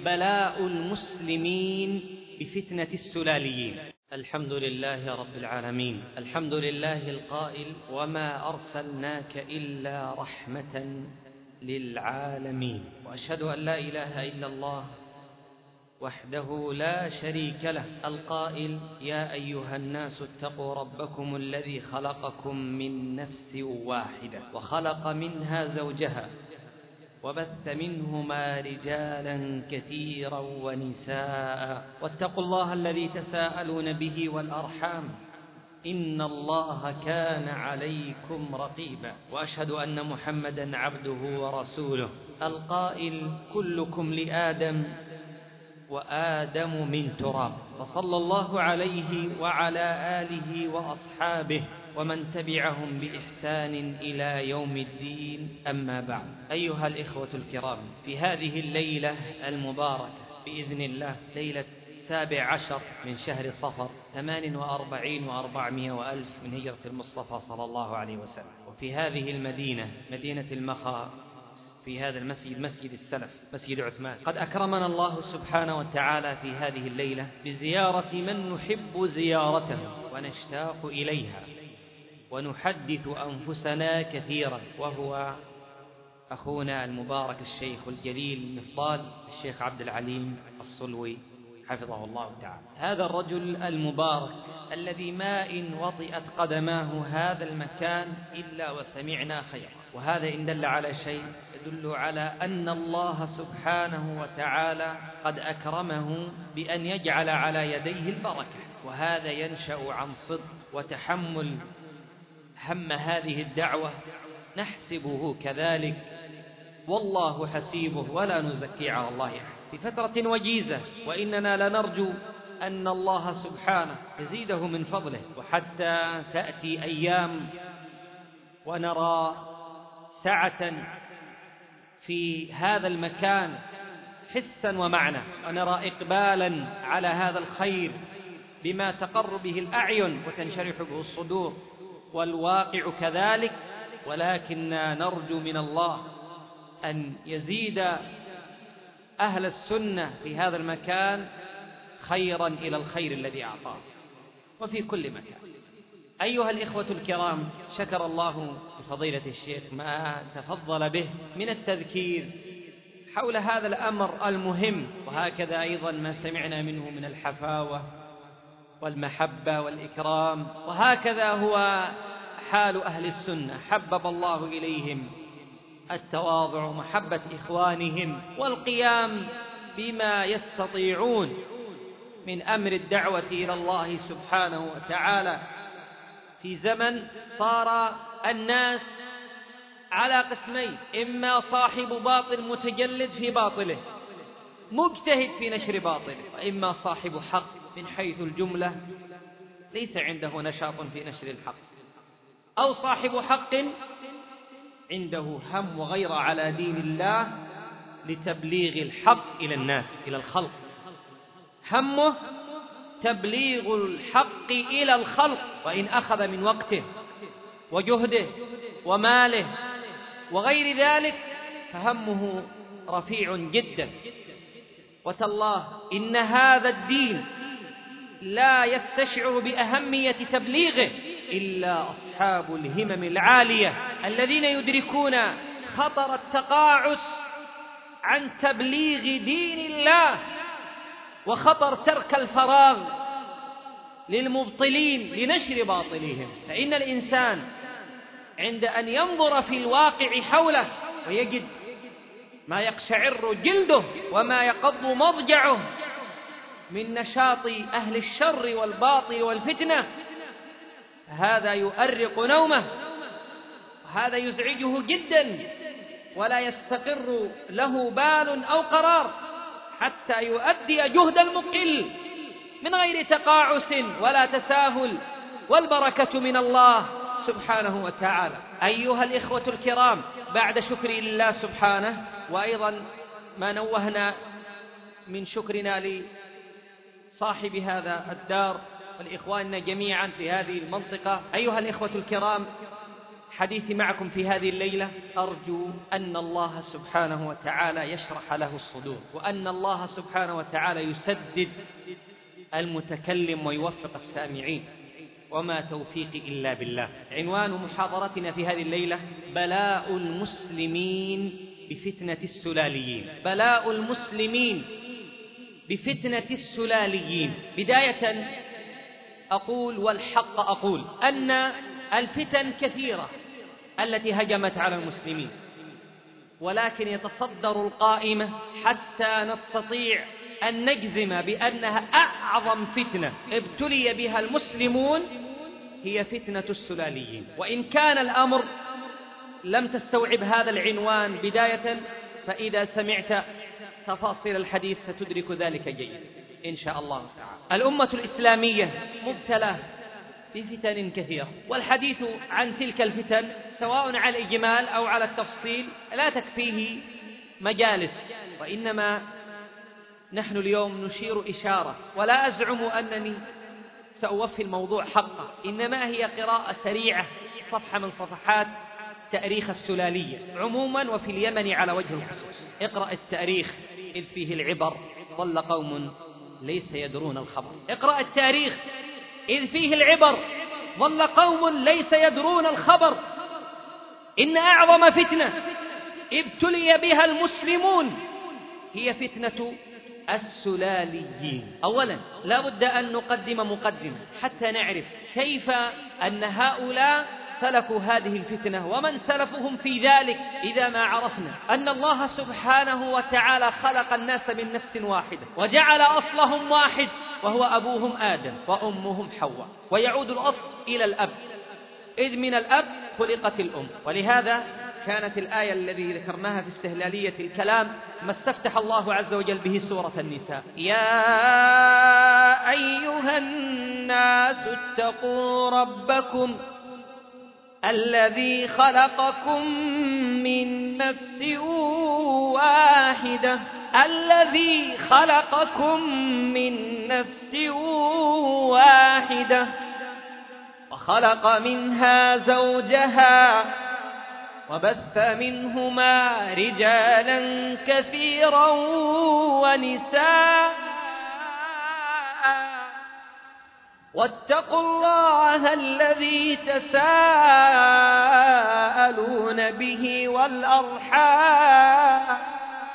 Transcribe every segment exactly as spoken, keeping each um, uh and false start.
بلاء المسلمين بفتنة السلاليين. الحمد لله رب العالمين، الحمد لله القائل: وما أرسلناك إلا رحمة للعالمين. وأشهد أن لا إله إلا الله وحده لا شريك له، القائل: يا أيها الناس اتقوا ربكم الذي خلقكم من نفس واحدة وخلق منها زوجها وبث منهما رجالا كثيرا ونساء، واتقوا الله الذي تساءلون به والأرحام إن الله كان عليكم رقيبا. وأشهد أن محمدا عبده ورسوله، القائل: كلكم لآدم وآدم من تراب. فصلى الله عليه وعلى آله وأصحابه ومن تبعهم بإحسان إلى يوم الدين، أما بعد. أيها الإخوة الكرام، في هذه الليلة المباركة بإذن الله، ليلة السابع عشر من شهر صفر، ثمان وأربعين وأربعمائة وألف من هجرة المصطفى صلى الله عليه وسلم، وفي هذه المدينة، مدينة المخا، في هذا المسجد، مسجد السلف، مسجد عثمان، قد أكرمنا الله سبحانه وتعالى في هذه الليلة بزيارة من نحب زيارته ونشتاق إليها ونحدث أنفسنا كثيرا، وهو أخونا المبارك الشيخ الجليل المفضال الشيخ عبد العليم الصلوي حفظه الله تعالى. هذا الرجل المبارك الذي ما إن وطئت قدماه هذا المكان إلا وسمعنا خير، وهذا إن دل على شيء يدل على أن الله سبحانه وتعالى قد أكرمه بأن يجعل على يديه البركة، وهذا ينشأ عن صدق وتحمل هم هذه الدعوة، نحسبه كذلك والله حسيبه ولا نزكي على الله أحد. في فترة وجيزة، وإننا لنرجو أن الله سبحانه يزيده من فضله، وحتى تأتي أيام ونرى سعة في هذا المكان حسا ومعنى، ونرى إقبالا على هذا الخير بما تقر به الأعين وتنشرح به الصدور، والواقع كذلك، ولكن نرجو من الله أن يزيد أهل السنة في هذا المكان خيرا إلى الخير الذي أعطاه، وفي كل مكان. أيها الإخوة الكرام، شكر الله لفضيلة الشيخ ما تفضل به من التذكير حول هذا الأمر المهم، وهكذا أيضا ما سمعنا منه من الحفاوة والمحبة والإكرام، وهكذا هو حال أهل السنة، حبب الله إليهم التواضع ومحبة إخوانهم والقيام بما يستطيعون من أمر الدعوة إلى الله سبحانه وتعالى، في زمن صار الناس على قسمين: إما صاحب باطل متجلد في باطله مجتهد في نشر باطله، وإما صاحب حق من حيث الجملة ليس عنده نشاط في نشر الحق، أو صاحب حق عنده هم وغيرة على دين الله لتبليغ الحق إلى الناس، إلى الخلق، همه تبليغ الحق إلى الخلق، وإن أخذ من وقته وجهده وماله وغير ذلك فهمه رفيع جدا. وتالله إن هذا الدين لا يستشعر بأهمية تبليغه إلا أصحاب الهمم العالية الذين يدركون خطر التقاعس عن تبليغ دين الله، وخطر ترك الفراغ للمبطلين لنشر باطلهم. فإن الإنسان عند أن ينظر في الواقع حوله ويجد ما يقشعر جلده وما يقض مضجعه من نشاط أهل الشر والباطل والفتنة، هذا يؤرق نومه، هذا يزعجه جدا، ولا يستقر له بال أو قرار حتى يؤدي جهد المقل من غير تقاعس ولا تساهل، والبركة من الله سبحانه وتعالى. أيها الإخوة الكرام، بعد شكر لله سبحانه، وأيضا ما نوهنا من شكرنا لصاحب هذا الدار والإخواننا جميعا في هذه المنطقة، أيها الإخوة الكرام، حديثي معكم في هذه الليلة أرجو أن الله سبحانه وتعالى يشرح له الصدور، وأن الله سبحانه وتعالى يسدد المتكلم ويوفق السامعين، وما توفيقي إلا بالله. عنوان محاضرتنا في هذه الليلة: بلاء المسلمين بفتنة السلاليين. بلاء المسلمين بفتنة السلاليين. بداية أقول والحق أقول أن الفتن كثيرة التي هجمت على المسلمين، ولكن يتصدر القائمة حتى نستطيع أن نجزم بأنها أعظم فتنة ابتلي بها المسلمون هي فتنة السلاليين. وإن كان الأمر لم تستوعب هذا العنوان بداية، فإذا سمعت تفاصيل الحديث ستدرك ذلك جيدا إن شاء الله تعالى. الأمة الإسلامية مبتلى بفتن كثيرة، والحديث عن تلك الفتن سواء على الإجمال أو على التفصيل لا تكفيه مجالس، وإنما نحن اليوم نشير إشارة، ولا أزعم أنني سأوفي الموضوع حقه، إنما هي قراءة سريعة صفحة من صفحات تاريخ السلالية عموما وفي اليمن على وجه الخصوص. اقرأ التاريخ إذ فيه العبر، ظل قوم ليس يدرون الخبر. اقرأ التاريخ إذ فيه العبر، ظل قوم ليس يدرون الخبر. إن أعظم فتنة ابتلي بها المسلمون هي فتنة السلاليين. أولا لا بد أن نقدم مقدمة حتى نعرف كيف أن هؤلاء سلكوا هذه الفتنة ومن سلفهم في ذلك. إذا ما عرفنا أن الله سبحانه وتعالى خلق الناس من نفس واحدة وجعل أصلهم واحد وهو أبوهم آدم وأمهم حواء، ويعود الأصل إلى الأب، إذ من الأب خلقت الأم. ولهذا كانت الآية التي ذكرناها في استهلالية الكلام ما استفتح الله عز وجل به سورة النساء: يا أيها الناس اتقوا ربكم الذي خلقكم من نفس واحدة الذي خلقكم من نفس واحدة وخلق منها زوجها وبث منهما رجالا كثيرا ونساء واتقوا الله الذي تساءلون به والأرحام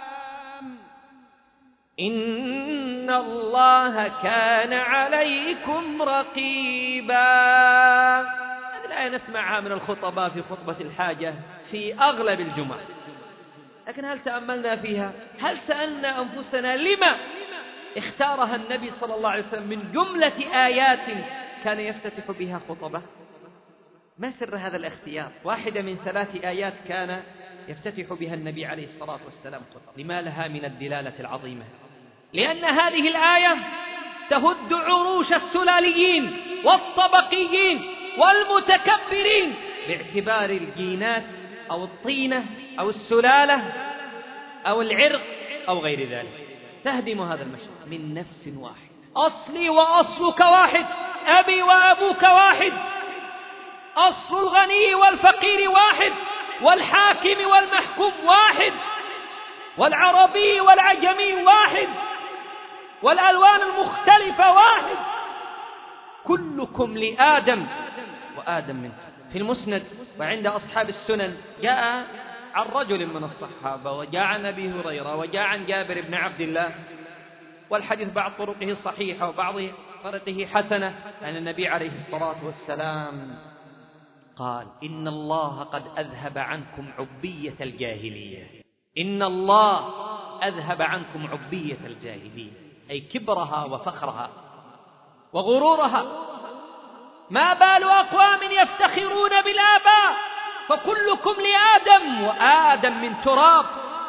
إن الله كان عليكم رقيبا. هذه الآية نسمعها من الخطباء في خطبة الحاجة في أغلب الجمع، لكن هل تأملنا فيها؟ هل سألنا أنفسنا لما اختارها النبي صلى الله عليه وسلم من جملة آيات كان يفتتح بها خطبة؟ ما سر هذا الاختيار؟ واحدة من ثلاث آيات كان يفتتح بها النبي عليه الصلاة والسلام خطبة. لما لها من الدلالة العظيمة؟ لأن هذه الآية تهد عروش السلاليين والطبقيين والمتكبرين باعتبار الجينات أو الطينة أو السلالة أو العرق أو غير ذلك. تهدم هذا المشروع من نفس واحد. أصلي وأصلك واحد، أبي وأبوك واحد، أصل الغني والفقير واحد، والحاكم والمحكوم واحد، والعربي والعجمي واحد، والألوان المختلفة واحد، كلكم لآدم وآدم منكم. في المسند وعند أصحاب السنن جاء عن رجل من الصحابة وجاء عن أبي هريرة وجاء عن جابر بن عبد الله، والحديث بعض طرقه صحيحة وبعض طرقه حسنة، عن النبي عليه الصلاة والسلام قال: إن الله قد أذهب عنكم عبية الجاهلية. إن الله أذهب عنكم عبية الجاهلية، أي كبرها وفخرها وغرورها. ما بال أقوام يفتخرون بالآباء فكلكم لآدم وآدم من تراب.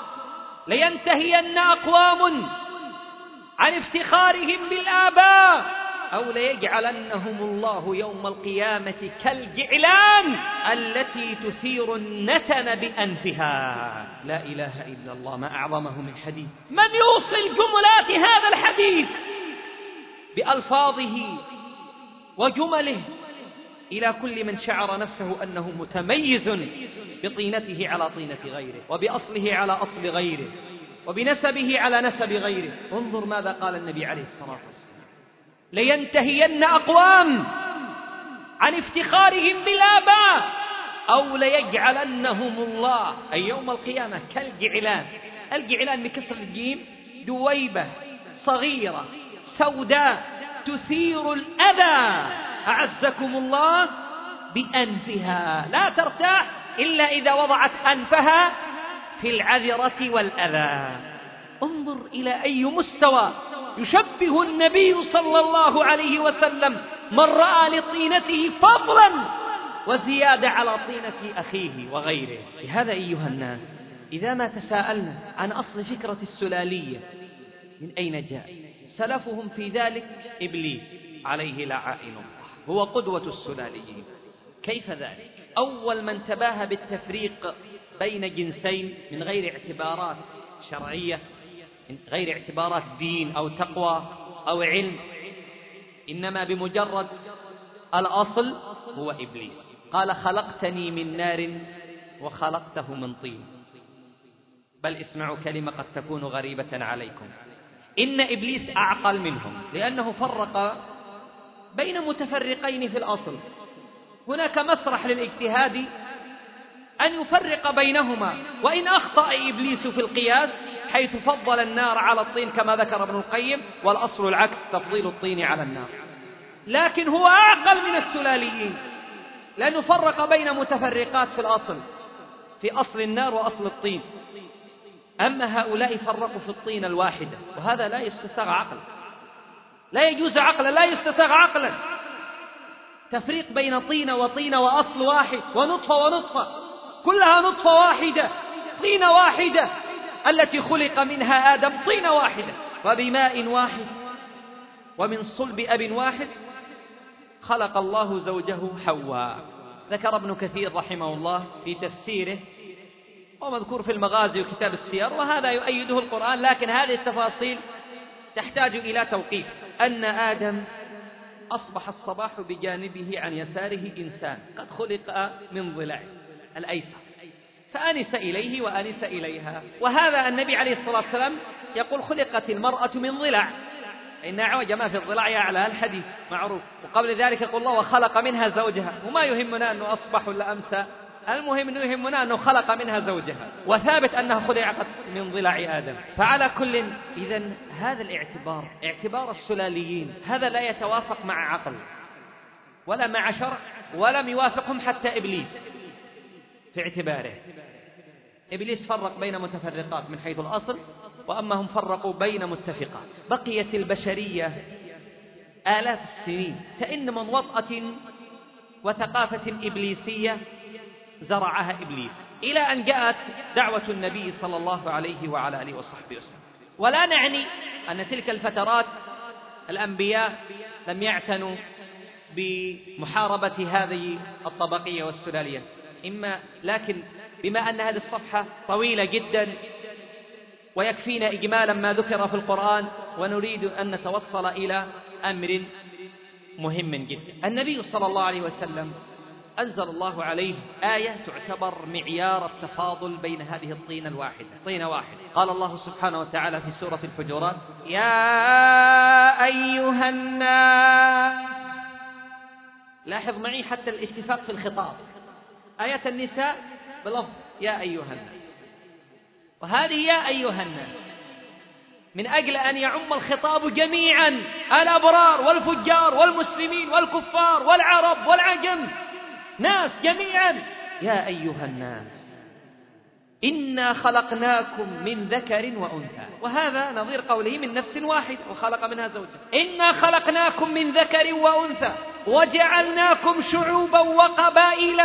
لينتهين أقوام عن افتخارهم بالآباء أو ليجعلنهم الله يوم القيامة كالجعلان التي تثير النتن بأنفها. لا إله إلا الله، ما أعظمه من حديث. من يوصل جملات هذا الحديث بألفاظه وجمله إلى كل من شعر نفسه أنه متميز بطينته على طينة غيره، وبأصله على أصل غيره، وبنسبه على نسب غيره. انظر ماذا قال النبي عليه الصلاة والسلام: لينتهين أقوام عن افتخارهم بالآباء أو ليجعلنهم الله أي يوم القيامة كالجعلان. الجعلان بكسر الجيم دويبة صغيرة سوداء تثير الأذى أعزكم الله بأنفها، لا ترتاح إلا إذا وضعت أنفها في العذرة والأذى. انظر إلى أي مستوى يشبه النبي صلى الله عليه وسلم من رأى لطينته فضلا وزيادة على طينة أخيه وغيره. لهذا أيها الناس، إذا ما تساءلنا عن أصل فكرة السلالية من أين جاء، سلفهم في ذلك إبليس عليه لعائن الله، هو قدوة السلاليين. كيف ذلك؟ أول من تباهى بالتفريق بين جنسين من غير اعتبارات شرعية، من غير اعتبارات دين أو تقوى أو علم، إنما بمجرد الأصل، هو إبليس. قال: خلقتني من نار وخلقته من طين. بل اسمعوا كلمة قد تكون غريبة عليكم: إن إبليس أعقل منهم، لأنه فرق بين متفرقين في الأصل. هناك مسرح للاجتهاد أن يفرق بينهما، وإن أخطأ إبليس في القياس حيث فضل النار على الطين كما ذكر ابن القيم، والأصل العكس، تفضيل الطين على النار. لكن هو أعقل من السلاليين، لأنه فرق بين متفرقات في الأصل، في أصل النار وأصل الطين. أما هؤلاء فرقوا في الطين الواحدة، وهذا لا يستساغ عقلا، لا يجوز عقلا، لا يستساغ عقلا. تفريق بين طينة وطينة وأصل واحد، ونطفة ونطفة، كلها نطفة واحدة، طينة واحدة التي خلق منها آدم، طينة واحدة، وبماء واحد ومن صلب أب واحد خلق الله زوجه حواء. ذكر ابن كثير رحمه الله في تفسيره، ومذكور في المغازي وكتاب السير، وهذا يؤيده القرآن، لكن هذه التفاصيل تحتاج إلى توقيف، أن آدم أصبح الصباح بجانبه عن يساره إنسان قد خلق من ضلع الأيسر، فأنس إليه وأنس إليها. وهذا النبي عليه الصلاة والسلام يقول: خلقت المرأة من ضلع، إن أعوج ما في الضلع يعلى، الحديث معروف. وقبل ذلك يقول الله: وخلق منها زوجها. وما يهمنا أنه أصبح ولا أمسى، المهم أنه يهمنا أنه خلق منها زوجها، وثابت أنها خلقت من ضلع آدم. فعلى كل، إذن هذا الاعتبار، اعتبار السلاليين، هذا لا يتوافق مع عقل ولا مع شرع، ولم يوافقهم حتى إبليس في اعتباره. إبليس فرق بين متفرقات من حيث الأصل، وأما هم فرقوا بين متفقات. بقيت البشرية آلاف السنين تئن من وطأة وثقافة إبليسية زرعها إبليس، إلى أن جاءت دعوة النبي صلى الله عليه وعلى آله وصحبه وسلم. ولا نعني أن تلك الفترات الأنبياء لم يعتنوا بمحاربة هذه الطبقية والسلالية، إما لكن بما أن هذه الصفحة طويلة جدا ويكفينا إجمالا ما ذكر في القرآن، ونريد أن نتوصل إلى أمر مهم جدا. النبي صلى الله عليه وسلم أنزل الله عليه آية تعتبر معيار التفاضل بين هذه الطينة الواحدة، طينة واحدة. قال الله سبحانه وتعالى في سورة الحجرات: يا أيها الناس. لاحظ معي حتى الاتفاق في الخطاب، آية النساء بلفظ يا أيها الناس، وهذه يا أيها الناس من أجل أن يعم الخطاب جميعا، الأبرار والفجار والمسلمين والكفار والعرب والعجم، ناس جميعا. يا أيها الناس إنا خلقناكم من ذكر وأنثى، وهذا نظير قوله من نفس واحد وخلق منها زوجها. إنا خلقناكم من ذكر وأنثى وجعلناكم شعوبا وقبائل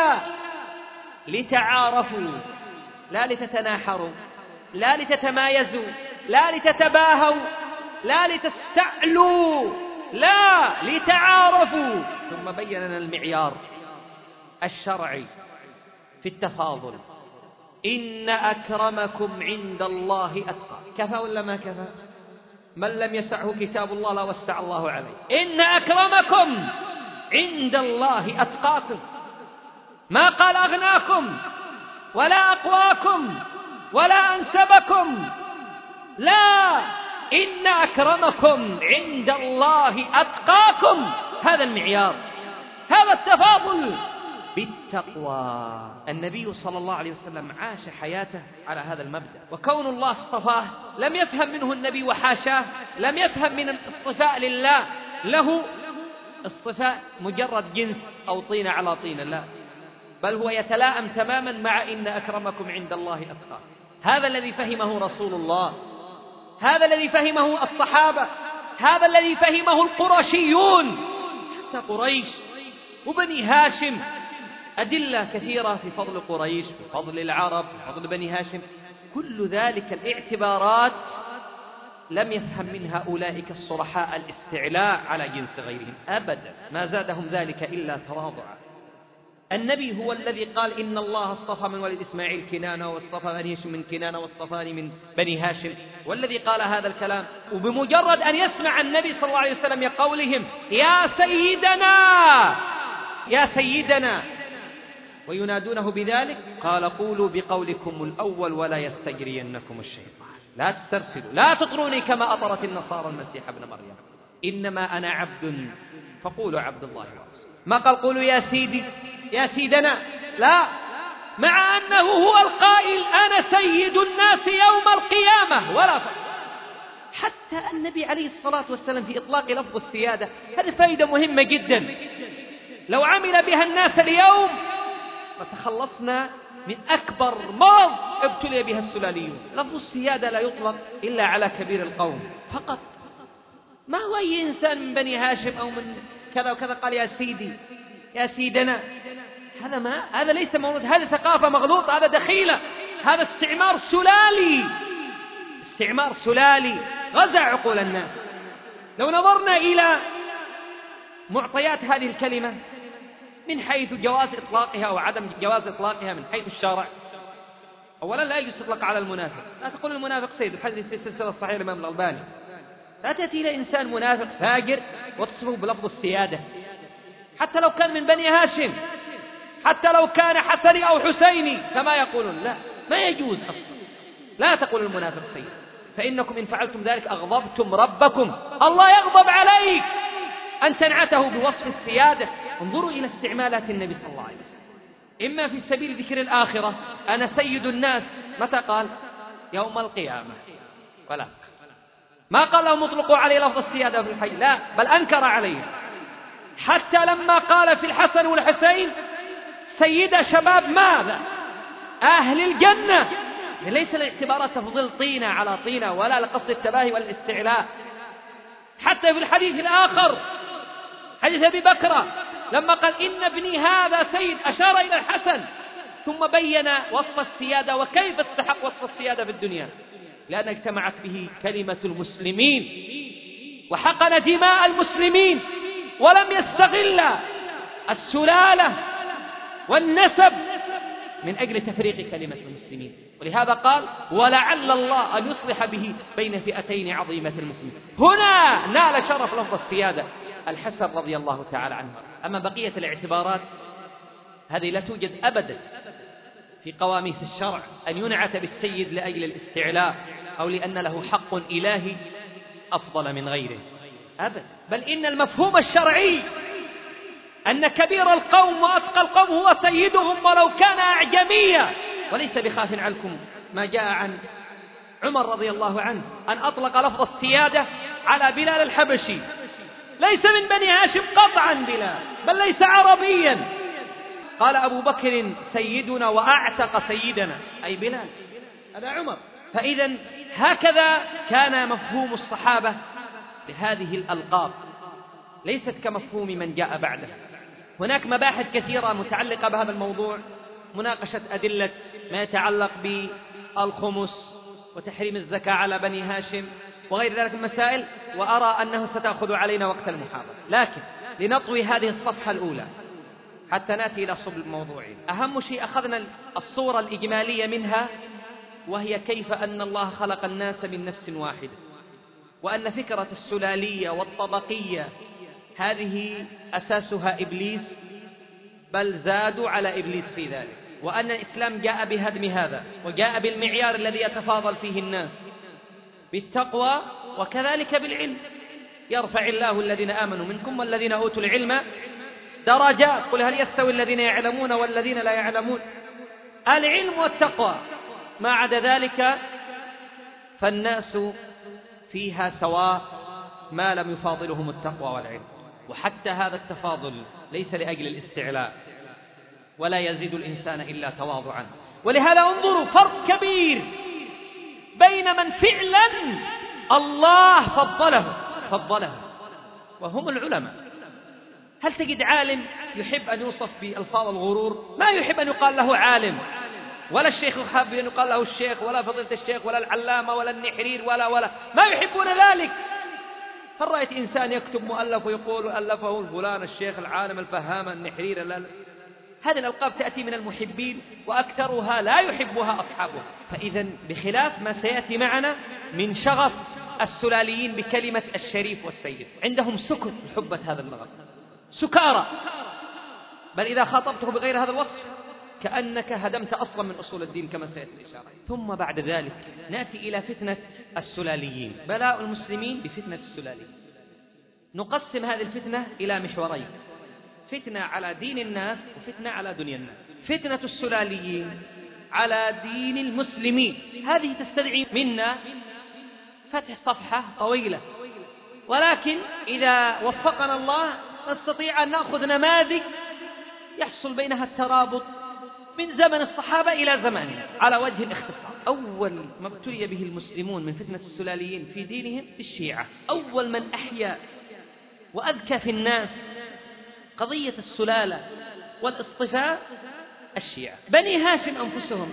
لتعارفوا، لا لتتناحروا، لا لتتمايزوا، لا لتتباهوا، لا لتستعلوا، لا لتعارفوا. ثم بين لنا المعيار الشرعي في التفاضل: إن أكرمكم عند الله أتقاكم. كفى ولا ما كفى؟ من لم يسعه كتاب الله لا وسع الله عليه. إن أكرمكم عند الله أتقاكم. ما قال أغناكم ولا أقواكم ولا أنسبكم، لا، إن أكرمكم عند الله أتقاكم. هذا المعيار، هذا التفاضل بالتقوى. النبي صلى الله عليه وسلم عاش حياته على هذا المبدأ، وكون الله اصطفاه لم يفهم منه النبي وحاشاه، لم يفهم من الاصطفاء لله له اصطفاء مجرد جنس أو طينة على طينة، لا، بل هو يتلائم تماما مع إن أكرمكم عند الله أتقاكم. هذا الذي فهمه رسول الله، هذا الذي فهمه الصحابة، هذا الذي فهمه القرشيون. حتى قريش وبني هاشم، أدلة كثيرة في فضل قريش، في فضل العرب، في فضل بني هاشم، كل ذلك الاعتبارات لم يفهم منها أولئك الصرحاء الاستعلاء على جنس غيرهم أبدا، ما زادهم ذلك إلا تواضعا. النبي هو الذي قال إن الله اصطفى من ولد إسماعيل كنانة، واصطفى بني هاشم من كنانة، واصطفاني من بني هاشم، والذي قال هذا الكلام. وبمجرد أن يسمع النبي صلى الله عليه وسلم يقولهم يا سيدنا يا سيدنا وينادونه بذلك، قال قولوا بقولكم الأول ولا يستجرينكم الشيطان، لا تسترسلوا، لا تطروني كما أطرت النصارى المسيح ابن مريم، إنما أنا عبد فقولوا عبد الله ورسوله. ما قال قولوا يا سيدي يا سيدنا، لا، مع أنه هو القائل أنا سيد الناس يوم القيامة ولا فقط. حتى النبي عليه الصلاة والسلام في إطلاق لفظ السيادة، هذه فائدة مهمة جدا، لو عمل بها الناس اليوم فتخلصنا من أكبر مرض ابتلي بها السلاليون. لفظ السيادة لا يطلق إلا على كبير القوم فقط، ما هو أي إنسان من بني هاشم أو من كذا وكذا قال يا سيدي يا سيدنا، هذا ما هذا ليس مولود، هذا ثقافة مغلوطة، هذا دخيلة، هذا استعمار سلالي، استعمار سلالي غزا عقول الناس. لو نظرنا إلى معطيات هذه الكلمة من حيث جواز إطلاقها أو عدم جواز إطلاقها من حيث الشرع، أولا لا يجوز إطلاق على المنافق، لا تقول المنافق سيد، الحديث في السلسلة الصحيحة الإمام الألباني، لا تأتي إلى إنسان منافق فاجر وتصفه بلفظ السيادة، حتى لو كان من بني هاشم، حتى لو كان حسني أو حسيني كما يقولون، لا، ما يجوز أصلا. لا تقول المنافق سيد، فإنكم إن فعلتم ذلك أغضبتم ربكم، الله يغضب عليك أن تنعته بوصف السيادة. انظروا إلى استعمالات النبي صلى الله عليه وسلم، إما في سبيل ذكر الآخرة أنا سيد الناس، متى قال؟ يوم القيامة، ولا ما قال لهم اطلقوا عليه لفظ السيادة في الحي، لا، بل أنكر عليه. حتى لما قال في الحسن والحسين سيد شباب ماذا؟ أهل الجنة، ليس الاعتبارات تفضل طينة على طينة ولا لقصد التباهي والاستعلاء. حتى في الحديث الآخر حديث أبي بكر لما قال إن ابني هذا سيد أشار إلى الحسن، ثم بين وصف السيادة وكيف استحق وصف السيادة في الدنيا، لأن اجتمعت به كلمة المسلمين وحقن دماء المسلمين، ولم يستغل السلالة والنسب من أجل تفريق كلمة المسلمين. ولهذا قال ولعل الله أن يصلح به بين فئتين عظيمة المسلمين. هنا نال شرف لفظ السيادة الحسن رضي الله تعالى عنه. أما بقية الاعتبارات هذه لا توجد أبدا في قواميس الشرع، أن ينعت بالسيد لأجل الاستعلاء أو لأن له حق إلهي أفضل من غيره أبدا، بل إن المفهوم الشرعي أن كبير القوم وأتقى القوم هو سيدهم ولو كان أعجميا. وليس بخاف عنكم ما جاء عن عمر رضي الله عنه أن أطلق لفظ السيادة على بلال الحبشي، ليس من بني هاشم قطعا بلال، بل ليس عربيا. قال أبو بكر سيدنا وأعتق سيدنا، أي بلال، هذا عمر. فإذا هكذا كان مفهوم الصحابة لهذه الألقاب، ليست كمفهوم من جاء بعده. هناك مباحث كثيرة متعلقة بهذا الموضوع، مناقشة أدلة ما يتعلق بالخمس وتحريم الزكاة على بني هاشم وغير ذلك المسائل، وأرى أنه ستأخذ علينا وقت المحاضرة، لكن لنطوي هذه الصفحة الأولى حتى نأتي إلى صلب الموضوع. أهم شيء أخذنا الصورة الإجمالية منها، وهي كيف أن الله خلق الناس من نفس واحدة، وأن فكرة السلالية والطبقية هذه أساسها إبليس، بل زادوا على إبليس في ذلك، وأن الإسلام جاء بهدم هذا، وجاء بالمعيار الذي يتفاضل فيه الناس بالتقوى وكذلك بالعلم. يرفع الله الذين آمنوا منكم والذين أوتوا العلم درجات، قل هل يستوي الذين يعلمون والذين لا يعلمون؟ العلم والتقوى، ما عدا ذلك فالناس فيها سواء ما لم يفاضلهم التقوى والعلم. وحتى هذا التفاضل ليس لأجل الاستعلاء، ولا يزيد الإنسان إلا تواضعا. ولهذا انظروا فرق كبير بين من فعلا الله فضله فضله وهم العلماء. هل تجد عالم يحب أن يوصف بألفاظ الغرور؟ ما يحب أن يقال له عالم، ولا الشيخ يحب أن يقال له الشيخ، ولا فضيلة الشيخ، ولا العلامة، ولا النحرير، ولا ولا ما يحبون ذلك. هل رأيت إنسان يكتب مؤلف ويقول ألفه فلان الشيخ العالم الفهام النحرير؟ لا لا. هذه الألقاب تأتي من المحبين، وأكثرها لا يحبها أصحابه. فإذا بخلاف ما سيأتي معنا من شغف السلاليين بكلمة الشريف والسيد، عندهم سكت بحبة هذا اللغة، سكارى، بل إذا خاطبته بغير هذا الوصف كأنك هدمت أصلا من أصول الدين كما سيأتي الإشارة. ثم بعد ذلك نأتي إلى فتنة السلاليين، بلاء المسلمين بفتنة السلاليين. نقسم هذه الفتنة إلى محورين: فتنة على دين الناس وفتنة على دنيا الناس. فتنة السلاليين على دين المسلمين هذه تستدعي منا فتح صفحة طويلة، ولكن إذا وفقنا الله نستطيع أن نأخذ نماذج يحصل بينها الترابط من زمن الصحابة إلى زماننا على وجه الاختصار. أول ما ابتلي به المسلمون من فتنة السلاليين في دينهم الشيعة. أول من أحيا وأذكى في الناس قضية السلالة والاصطفاء الشيعة، بني هاشم أنفسهم،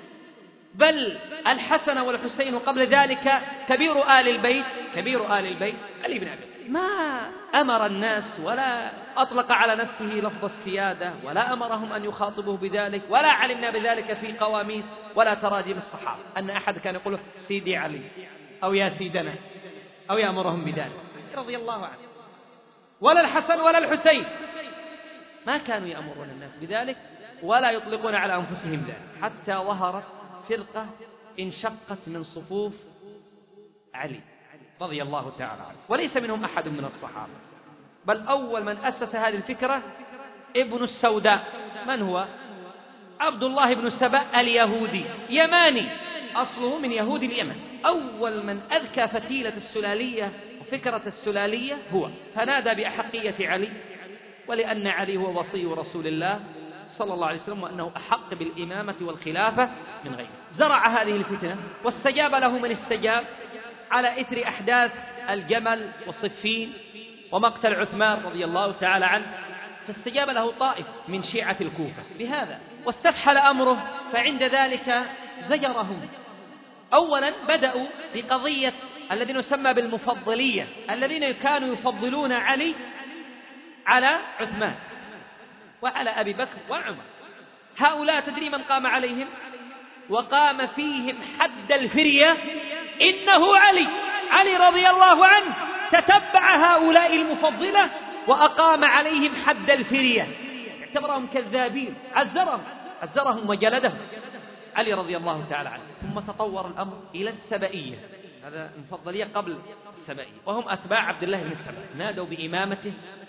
بل الحسن والحسين، وقبل ذلك كبير آل البيت كبير آل البيت علي بن أبي طالب، ما أمر الناس ولا أطلق على نفسه لفظ السيادة، ولا أمرهم أن يخاطبوه بذلك، ولا علمنا بذلك في قواميس ولا تراجم الصحابة أن أحد كان يقول سيدي علي أو يا سيدنا أو يأمرهم بذلك رضي الله عنه، ولا الحسن ولا الحسين، ما كانوا يأمرون الناس بذلك ولا يطلقون على أنفسهم ذلك، حتى ظهرت فرقة انشقت من صفوف علي رضي الله تعالى عنه، وليس منهم أحد من الصحابة، بل أول من أسس هذه الفكرة ابن السوداء. من هو؟ عبد الله بن سبأ اليهودي، يماني، أصله من يهود اليمن. أول من أذكى فتيلة السلالية وفكرة السلالية هو، فنادى بأحقية علي، ولأن علي هو وصي رسول الله صلى الله عليه وسلم، وأنه أحق بالإمامة والخلافة من غيره. زرع هذه الفتنة واستجاب له من استجاب على إثر أحداث الجمل وصفين ومقتل عثمان رضي الله تعالى عنه، فاستجاب له طائف من شيعة الكوفة بهذا، واستفحل أمره، فعند ذلك زجرهم. أولا بدأوا بقضية الذين يسمى بالمفضلية، الذين كانوا يفضلون علي على عثمان وعلى أبي بكر وعمر. هؤلاء تدري من قام عليهم؟ وقام فيهم حد الفرية إنه علي علي رضي الله عنه، تتبع هؤلاء المفضلة وأقام عليهم حد الفرية، اعتبرهم كذابين، عزرهم عزرهم وجلدهم علي رضي الله تعالى عنه. ثم تطور الأمر إلى السبئية، هذا المفضلية قبل السبئية، وهم أتباع عبد الله بن السبأ، نادوا بإمامته،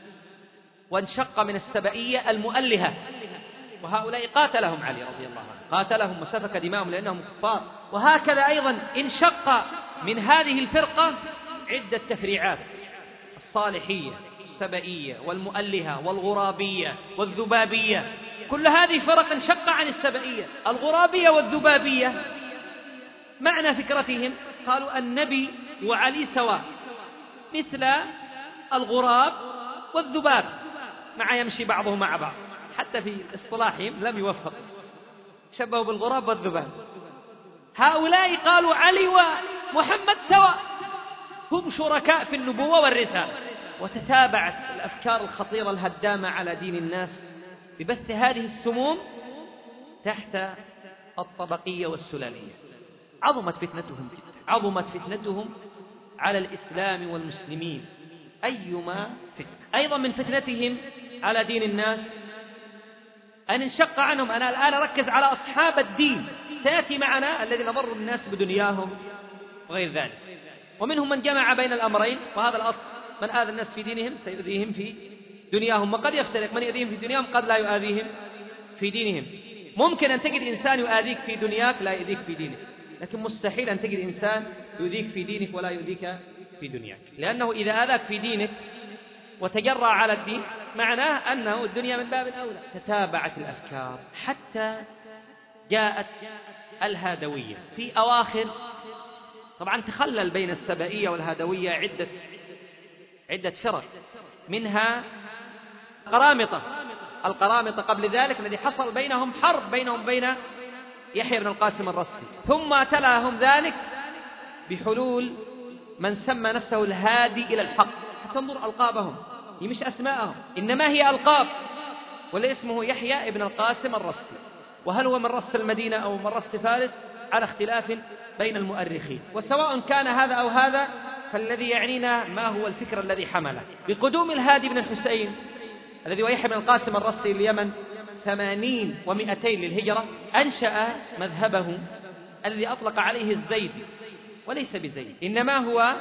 وانشق من السبئية المؤلهة، وهؤلاء قاتلهم علي رضي الله عنه، قاتلهم وسفك دماءهم لأنهم كفار. وهكذا أيضا انشق من هذه الفرقة عدة تفريعات: الصالحية، السبئية، والمؤلهة، والغرابية، والذبابية، كل هذه فرق انشق عن السبئية. الغرابية والذبابية معنى فكرتهم قالوا النبي وعلي سواء، مثل الغراب والذباب، مع يمشي بعضهم مع بعض، حتى في اصطلاحهم لم يوفق، شبهوا بالغراب والذباب. هؤلاء قالوا علي ومحمد سواء، هم شركاء في النبوة والرسالة. وتتابعت الأفكار الخطيرة الهدامة على دين الناس ببث هذه السموم تحت الطبقية والسلالية. عظمت فتنتهم جدا، عظمت فتنتهم على الإسلام والمسلمين أيما فتنة. أيضا من فتنتهم على دين الناس أن انشق عنهم. أنا الآن أركز على أصحاب الدين، سيأتي معنا الذين ضروا الناس بدنياهم وغير ذلك. ومنهم من جمع بين الأمرين، وهذا الأصل: من آذى الناس في دينهم سيؤذيهم في دنياهم. وقد يفترق، من يؤذيهم في دنياهم قد لا يؤذيهم في دينهم. ممكن أن تجد إنسان يؤذيك في دنياك لا يؤذيك في دينك، لكن مستحيل أن تجد إنسان يؤذيك في دينك ولا يؤذيك في دنياك، لأنه إذا آذاك في دينك وتجرأ على الدين معناه أنه الدنيا من باب أولى. تتابعت الأفكار حتى جاءت الهادوية في أواخر. طبعا تخلل بين السبائية والهادوية عدة عدة فرق، منها قرامطة. القرامطة قبل ذلك الذي حصل بينهم حرب بينهم بين يحيى بن القاسم الرسي، ثم تلاهم ذلك بحلول من سمى نفسه الهادي إلى الحق. تنظر ألقابهم، هي مش أسماءهم، إنما هي ألقاب. ولا اسمه يحيى بن القاسم الرسي، وهل هو من رس المدينة أو من رس فارس على اختلاف بين المؤرخين. وسواء كان هذا أو هذا، فالذي يعنينا ما هو الفكر الذي حمله. بقدوم الهادي بن الحسين الذي هو يحيى بن القاسم الرسي اليمن ثمانين ومئتين للهجرة، أنشأ مذهبه الذي أطلق عليه الزيدي، وليس بزيد، إنما هو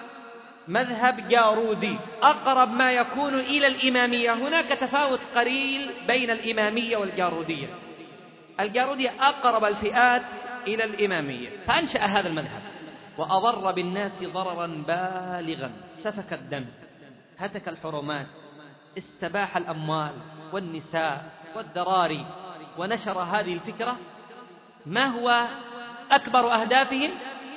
مذهب جارودي، أقرب ما يكون إلى الإمامية. هناك تفاوت قليل بين الإمامية والجارودية. الجارودية أقرب الفئات إلى الإمامية، فأنشأ هذا المذهب وأضر بالناس ضررا بالغا، سفك الدم، هتك الحرمات، استباح الأموال والنساء والذراري، ونشر هذه الفكرة. ما هو أكبر أهدافهم؟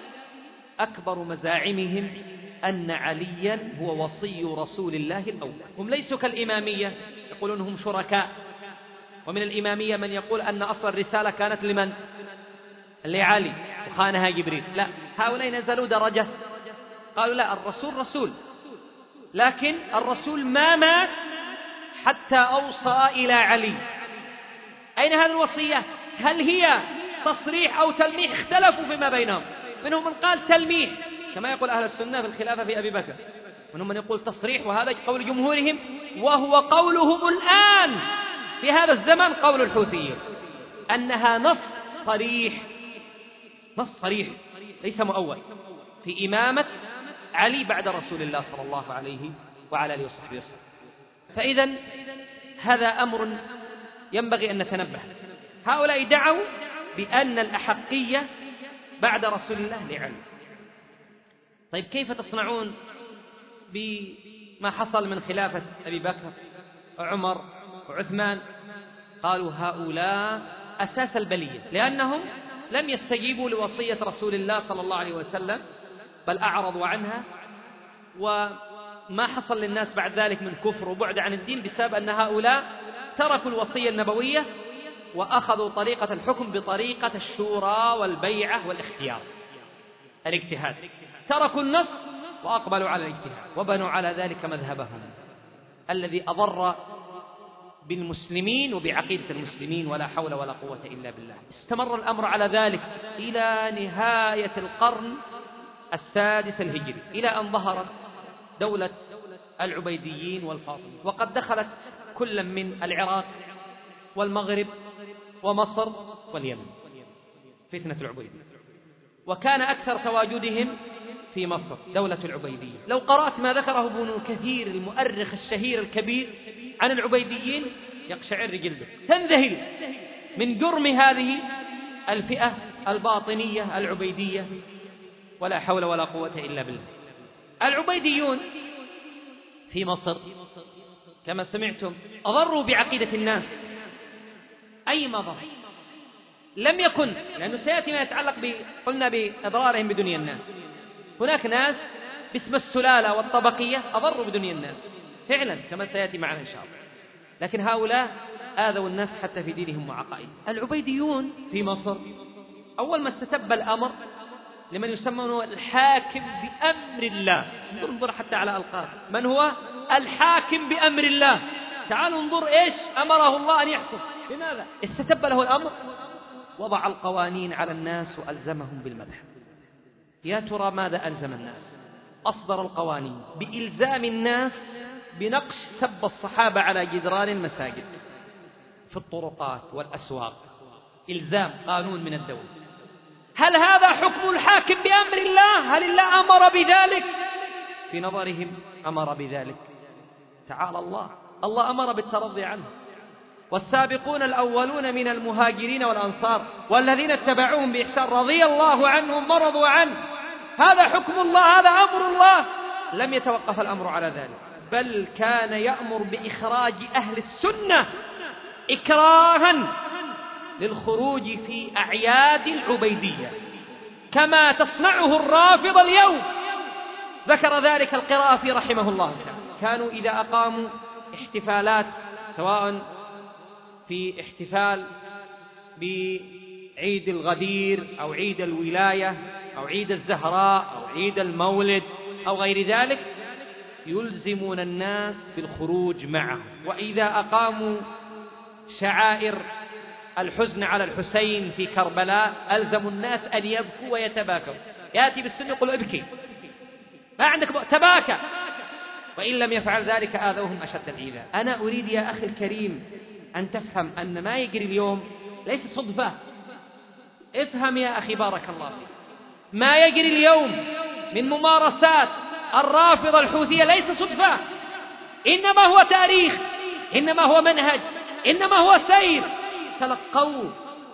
أكبر مزاعمهم أن عليا هو وصي رسول الله الأول. هم ليسوا كالإمامية يقولون هم شركاء، ومن الإمامية من يقول أن أصل الرسالة كانت لمن؟ لعلي وخانها جبريل. لا، هؤلاء نزلوا درجة، قالوا لا، الرسول رسول، لكن الرسول ما مات حتى أوصى إلى علي. أين هذه الوصية؟ هل هي تصريح أو تلميح؟ اختلفوا فيما بينهم، منهم من قال تلميح كما يقول أهل السنة في الخلافة في أبي بكر، منهم من يقول تصريح، وهذا قول جمهورهم، وهو قولهم الآن في هذا الزمن قول الحوثيين، أنها نص صريح، نص صريح ليس مؤول في إمامة علي بعد رسول الله صلى الله عليه وعلى آله وصحبه وسلم. فإذا هذا أمر ينبغي أن نتنبه. هؤلاء دعوا بأن الأحقية بعد رسول الله لعلي. طيب كيف تصنعون بما حصل من خلافة أبي بكر وعمر وعثمان؟ قالوا هؤلاء أساس البلية، لأنهم لم يستجيبوا لوصية رسول الله صلى الله عليه وسلم، بل أعرضوا عنها. وما حصل للناس بعد ذلك من كفر وبعد عن الدين بسبب أن هؤلاء تركوا الوصية النبوية وأخذوا طريقة الحكم بطريقة الشورى والبيعة والاختيار، الاجتهاد. تركوا النص وأقبلوا على الاجتهاد، وبنوا على ذلك مذهبهم الذي أضر بالمسلمين وبعقيدة المسلمين، ولا حول ولا قوة إلا بالله. استمر الأمر على ذلك إلى نهاية القرن السادس الهجري، إلى أن ظهرت دولة العبيديين والفاطميين، وقد دخلت كل من العراق والمغرب ومصر واليمن فتنة العبيدية، وكان أكثر تواجدهم في مصر دولة العبيدية. لو قرأت ما ذكره ابن كثير المؤرخ الشهير الكبير عن العبيديين يقشعر جلدك، تنذهل من جرم هذه الفئة الباطنية العبيدية، ولا حول ولا قوة إلا بالله. العبيديون في مصر كما سمعتم أضروا بعقيدة الناس. أي مضر؟ لم يكن، لأنه سيأتي ما يتعلق ب... قلنا بإضرارهم بدنيا الناس. هناك ناس باسم السلالة والطبقية أضروا بدنيا الناس فعلا كما سيأتي معنا إن شاء الله، لكن هؤلاء آذوا الناس حتى في دينهم وعقائدهم. العبيديون في مصر أول ما استتب الأمر لمن يسمونه الحاكم بأمر الله. انظر حتى على ألقاب، من هو الحاكم بأمر الله؟ تعالوا انظر إيش أمره الله أن يحكم، بماذا استتب له الأمر؟ وضع القوانين على الناس وألزمهم بالمذهب. يا ترى ماذا ألزم الناس؟ أصدر القوانين بإلزام الناس بنقش سب الصحابة على جدران المساجد في الطرقات والأسواق، إلزام قانون من الدولة. هل هذا حكم الحاكم بأمر الله؟ هل الله أمر بذلك؟ في نظرهم أمر بذلك. تعالى الله، الله أمر بالترضي عنه. والسابقون الأولون من المهاجرين والأنصار والذين اتبعوهم بإحسان رضي الله عنهم ورضوا عنه. هذا حكم الله، هذا أمر الله. لم يتوقف الأمر على ذلك، بل كان يأمر بإخراج أهل السنة إكراها للخروج في أعياد العبيدية كما تصنعه الرافضة اليوم. ذكر ذلك القرافي رحمه الله تعالى. كانوا إذا أقاموا احتفالات، سواء في احتفال بعيد الغدير أو عيد الولاية أو عيد الزهراء أو عيد المولد أو غير ذلك، يلزمون الناس بالخروج معه. وإذا أقاموا شعائر الحزن على الحسين في كربلاء ألزموا الناس أن يبكوا ويتباكوا. يأتي بالسنة يقول ابكي، ما عندك تباكى، وإن لم يفعل ذلك آذوهم أشد الإيذاء. أنا أريد يا أخي الكريم أن تفهم أن ما يجري اليوم ليس صدفة. افهم يا أخي بارك الله فيك، ما يجري اليوم من ممارسات الرافضة الحوثية ليس صدفة، إنما هو تاريخ، إنما هو منهج، إنما هو سير تلقوا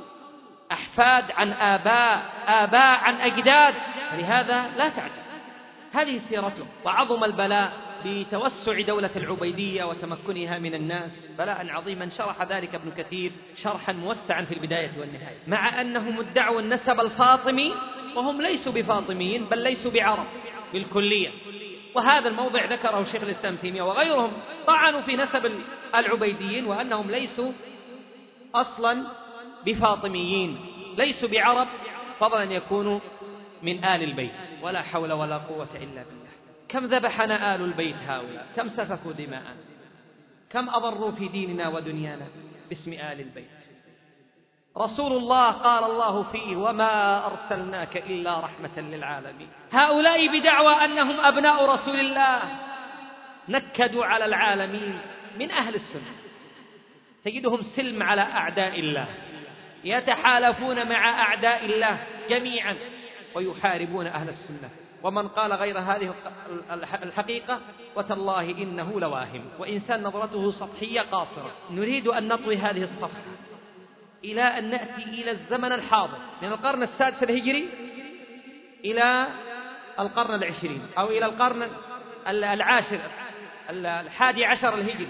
أحفاد عن آباء، آباء عن أجداد. فلهذا لا تعجب، هذه سيرته. وعظم البلاء بتوسع دولة العبيدية وتمكنها من الناس بلاء عظيما، شرح ذلك ابن كثير شرحا موسعا في البداية والنهاية. مع أنهم ادعوا النسب الفاطمي وهم ليسوا بفاطميين، بل ليسوا بعرب بالكلية. وهذا الموضع ذكره شيخ الإسلام تيمية وغيرهم، طعنوا في نسب العبيديين وأنهم ليسوا أصلا بفاطميين، ليسوا بعرب، فضلا أن يكونوا من آل البيت. ولا حول ولا قوة إلا بالله. كم ذبحنا آل البيت هؤلاء، كم سفكوا دماء، كم أضروا في ديننا ودنيانا باسم آل البيت. رسول الله قال الله فيه وما أرسلناك إلا رحمة للعالمين. هؤلاء بدعوى أنهم أبناء رسول الله نكدوا على العالمين من أهل السنة. تجدهم سلم على أعداء الله، يتحالفون مع أعداء الله جميعا ويحاربون أهل السنة. ومن قال غير هذه الحقيقة وتالله إنه لواهم، وإنسان نظرته سطحية قاصرة. نريد أن نطوي هذه الصفحة إلى أن نأتي إلى الزمن الحاضر، من القرن السادس الهجري إلى القرن العشرين أو إلى القرن العاشر الحادي عشر الهجري،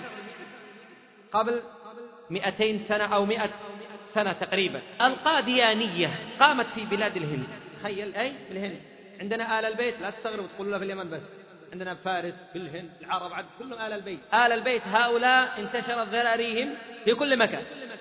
قبل مئتين سنة أو مئة سنة تقريبا. القاديانية قامت في بلاد الهند. تخيل، أي في الهند عندنا آل البيت، لا تستغرب وتقول له في اليمن بس، عندنا بفارس، في الهند، العرب، عد كلهم آل البيت. آل البيت هؤلاء انتشرت ذراريهم في كل مكان.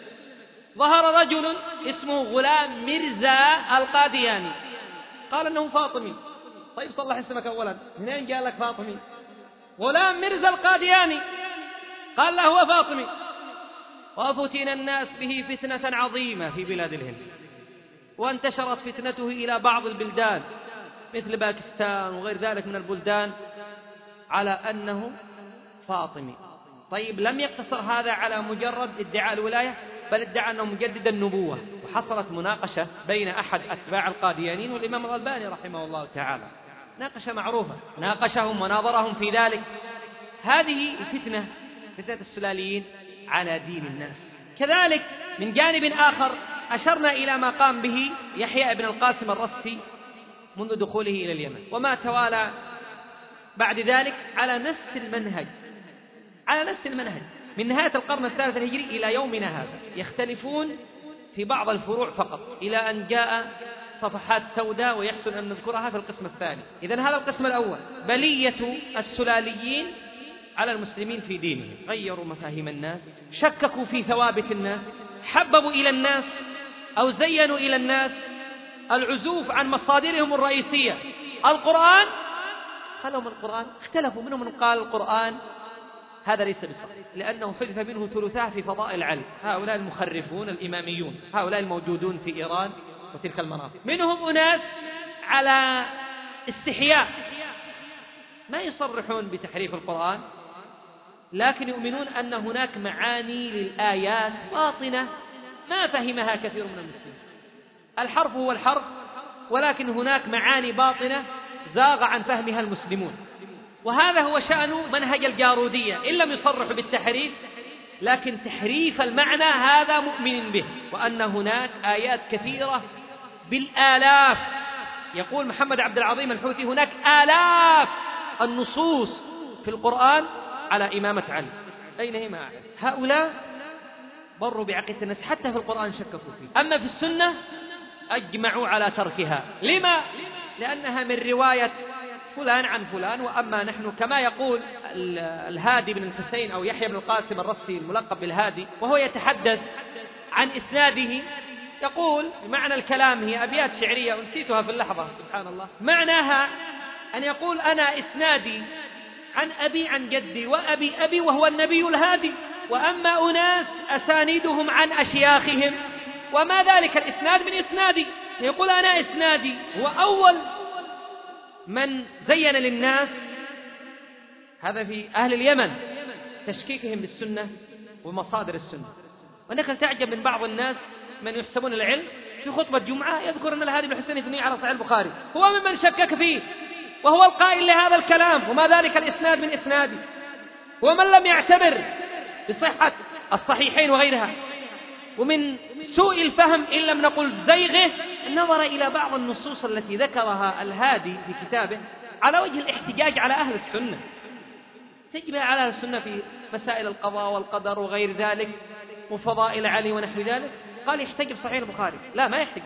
ظهر رجل اسمه غلام مرزا القادياني، قال أنه فاطمي. طيب صلح اسمك أولا، منين جاء لك فاطمي؟ غلام مرزا القادياني قال له هو فاطمي. وفتن الناس به فتنة عظيمة في بلاد الهند، وانتشرت فتنته إلى بعض البلدان مثل باكستان وغير ذلك من البلدان على أنه فاطمي. طيب لم يقتصر هذا على مجرد ادعاء الولاية، بل ادعى أنه مجدد النبوة. وحصلت مناقشة بين أحد أتباع القاديانيين والإمام الألباني رحمه الله تعالى، ناقشة معروفة، ناقشهم وناظرهم في ذلك. هذه فتنة، فتنة السلاليين على دين الناس. كذلك من جانب آخر أشرنا إلى ما قام به يحيى بن القاسم الرسي منذ دخوله إلى اليمن، وما توالى بعد ذلك على نفس المنهج، على نفس المنهج من نهاية القرن الثالث الهجري إلى يومنا هذا، يختلفون في بعض الفروع فقط، إلى أن جاء صفحات سوداء ويحسن أن نذكرها في القسم الثاني. إذن هذا القسم الأول، بلية السلاليين على المسلمين في دينهم. غيروا مفاهيم الناس، شككوا في ثوابت الناس، حببوا إلى الناس أو زينوا إلى الناس العزوف عن مصادرهم الرئيسية القرآن. خلهم القرآن، اختلفوا، منهم من قال القرآن هذا ليس بصحيح لأنه حذف منه ثلثاه في فضائل علي. هؤلاء المخرفون الإماميون، هؤلاء الموجودون في إيران وتلك المناطق. منهم أناس على استحياء ما يصرحون بتحريف القرآن، لكن يؤمنون أن هناك معاني للآيات باطنة ما فهمها كثير من المسلمين. الحرف هو الحرف، ولكن هناك معاني باطنة زاغ عن فهمها المسلمون. وهذا هو شأن منهج الجارودية، إن لم يصرحوا بالتحريف لكن تحريف المعنى هذا مؤمن به، وأن هناك آيات كثيرة بالآلاف. يقول محمد عبد العظيم الحوثي هناك آلاف النصوص في القرآن على إمامة علي. أين هي؟ ما أعلم. هؤلاء بروا بعقيدة الناس، حتى في القرآن شككوا فيه. أما في السنة أجمعوا على تركها. لما؟ لأنها من رواية فلان عن فلان. وأما نحن كما يقول الهادي بن الحسين أو يحيى بن القاسم الرصي الملقب بالهادي، وهو يتحدث عن إسناده، يقول بمعنى الكلام، هي أبيات شعرية ونسيتها في اللحظة سبحان الله، معناها أن يقول أنا إسنادي عن أبي عن جدي وأبي أبي وهو النبي الهادي، وأما أناس أسانيدهم عن أشياخهم وما ذلك الإسناد من إسنادي. يقول أنا إسنادي هو أول من زين للناس هذا في أهل اليمن تشكيكهم بالسنة ومصادر السنة. وأنك تعجب من بعض الناس من يحسبون العلم في خطبة جمعة يذكر أن الهادي بن حسين يثني على صحيح البخاري، هو ممن شكك فيه وهو القائل لهذا الكلام، وما ذلك الإسناد من إسنادي. ومن لم يعتبر بصحة الصحيحين وغيرها. ومن سوء الفهم إن لم نقل زيغه النظر إلى بعض النصوص التي ذكرها الهادي في كتابه على وجه الاحتجاج على أهل السنة، تجب على أهل السنة في مسائل القضاء والقدر وغير ذلك وفضائل علي ونحو ذلك. قال يحتج بصحيح البخاري، لا ما يحتج،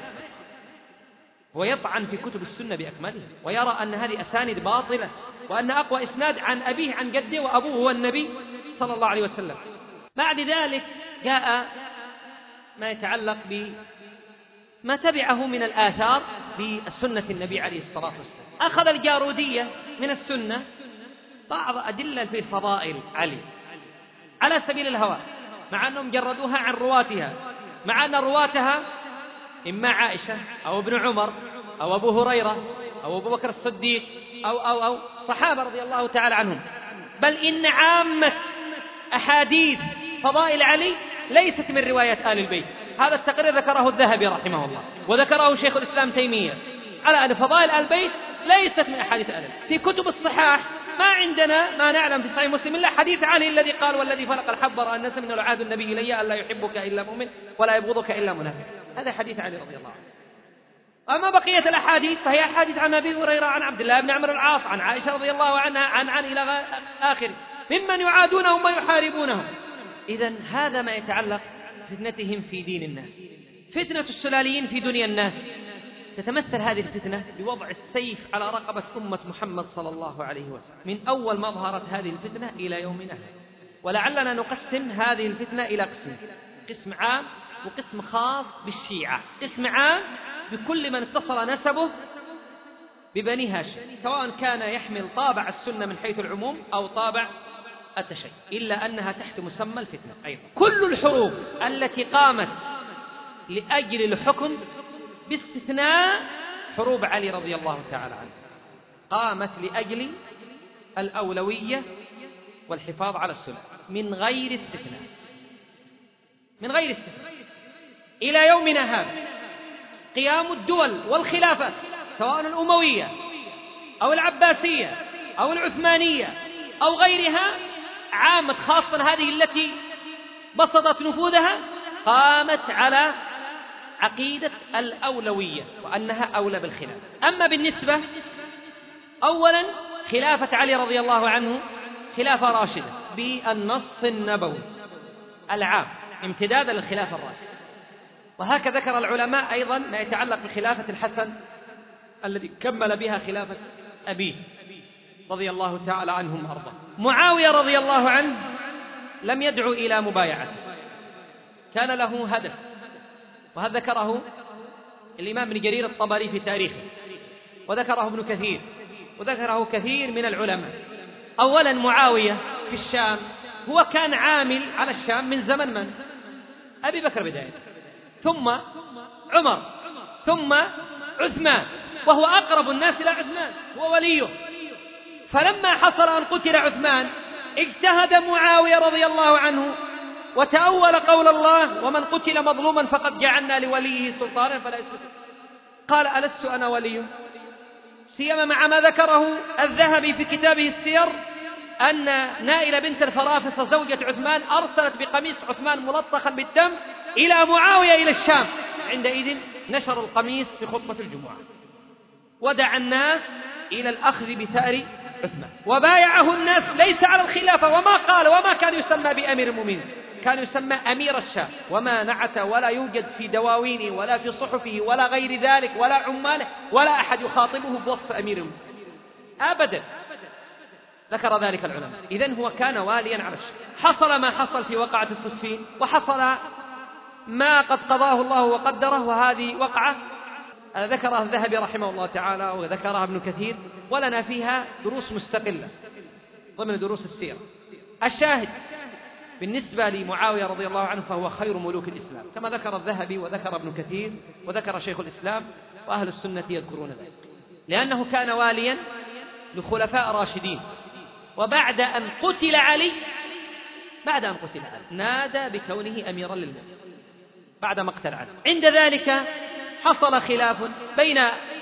هو يطعن في كتب السنة بأكملها ويرى أن هذه أسانيد باطلة، وأن أقوى إسناد عن أبيه عن جده وأبوه هو النبي صلى الله عليه وسلم. بعد ذلك جاء ما يتعلق بما تبعه من الآثار بسنة النبي عليه الصلاة والسلام. أخذ الجارودية من السنة بعض أدلة في فضائل علي على سبيل الهوى، مع أنهم جردوها عن رواتها، مع أن رواتها إما عائشة أو ابن عمر أو أبو هريرة أو أبو بكر الصديق أو أو أو صحابة رضي الله تعالى عنهم. بل إن عامة أحاديث فضائل علي ليست من روايات آل البيت. هذا التقرير ذكره الذهبي رحمه الله، وذكره شيخ الإسلام تيمية، على أن فضائل آل البيت ليست من أحاديث آل البيت. في كتب الصحاح ما عندنا ما نعلم في صحيح مسلم إلا حديث علي الذي قال والذي فلق الحب رأى الناس من العهد النبي إلي ألا يحبك إلا مؤمن ولا يبغضك إلا منافق. هذا حديث علي رضي الله عنه. أما بقية الأحاديث فهي أحاديث عن أبي هريرة، عن عبد الله بن عمرو العاص، عن عائشة رضي الله عنها، عن عن إلى آخر ممن يعادونهم ويحاربونهم. إذن هذا ما يتعلق فتنتهم في دين الناس. فتنة السلاليين في دنيا الناس تتمثل هذه الفتنة بوضع السيف على رقبة أمة محمد صلى الله عليه وسلم من أول ما ظهرت هذه الفتنة إلى يومنا. ولعلنا نقسم هذه الفتنة إلى قسم، قسم عام وقسم خاص بالشيعة. قسم عام بكل من اتصل نسبه ببني هاشم، سواء كان يحمل طابع السنة من حيث العموم أو طابع التشيع، إلا أنها تحت مسمى الفتنة أيضا. كل الحروب التي قامت لأجل الحكم باستثناء حروب علي رضي الله تعالى عنه قامت لأجل الأولوية والحفاظ على السنة من غير استثناء، من غير استثناء إلى يومنا هذا. قيام الدول والخلافات سواء الأموية أو العباسية أو العثمانية أو غيرها عامة، خاصة هذه التي بسطت نفوذها، قامت على عقيدة الأولوية وأنها أولى بالخلافة. أما بالنسبة أولا خلافة علي رضي الله عنه خلافة راشدة بالنص النبوي العام امتدادا للخلافة الراشدة. وهكذا ذكر العلماء أيضا ما يتعلق بخلافة الحسن الذي كمل بها خلافة أبيه رضي الله تعالى عنهم وأرضاه. معاوية رضي الله عنه لم يدعو إلى مبايعته، كان له هدف، وهذا ذكره الإمام ابن جرير الطبري في تاريخه، وذكره ابن كثير، وذكره كثير من العلماء. أولا معاوية في الشام هو كان عامل على الشام من زمن من؟ أبي بكر بداية، ثم عمر، ثم عثمان، وهو أقرب الناس إلى عثمان، هو وليه. فلما حصل أن قتل عثمان اجتهد معاوية رضي الله عنه وتأول قول الله: ومن قتل مظلوما فقد جعلنا لوليه سلطانا فلا يسلط. قال: ألست أنا وليه؟ سيما مع ما ذكره الذهبي في كتابه السير أن نائلة بنت الفرافصة زوجة عثمان أرسلت بقميص عثمان ملطخا بالدم إلى معاوية إلى الشام. عندئذ نشر القميص في خطبة الجمعة ودعا الناس إلى الأخذ بثأر عثمان، وبايعه الناس ليس على الخلافة، وما قال وما كان يسمى بأمير المؤمنين، كان يسمى أمير الشام، وما نعت ولا يوجد في دواوينه ولا في صحفه ولا غير ذلك ولا عماله ولا أحد يخاطبه بوصف أمير المؤمنين أبدا. ذكر ذلك العلماء. إذن هو كان واليا على الشام. حصل ما حصل في وقعة الصفين، وحصل ما قد قضاه الله وقدره، وهذه وقعة ذكرها الذهبي رحمه الله تعالى وذكرها ابن كثير، ولنا فيها دروس مستقلة ضمن دروس السيرة. الشاهد بالنسبة لمعاوية رضي الله عنه فهو خير ملوك الإسلام كما ذكر الذهبي وذكر ابن كثير وذكر شيخ الإسلام، وأهل السنة يذكرون ذلك، لأنه كان واليا لخلفاء راشدين. وبعد أن قتل علي بعد أن قتل علي نادى بكونه أميرا للمؤمنين بعد مقتل علي. عند ذلك حصل خلاف بين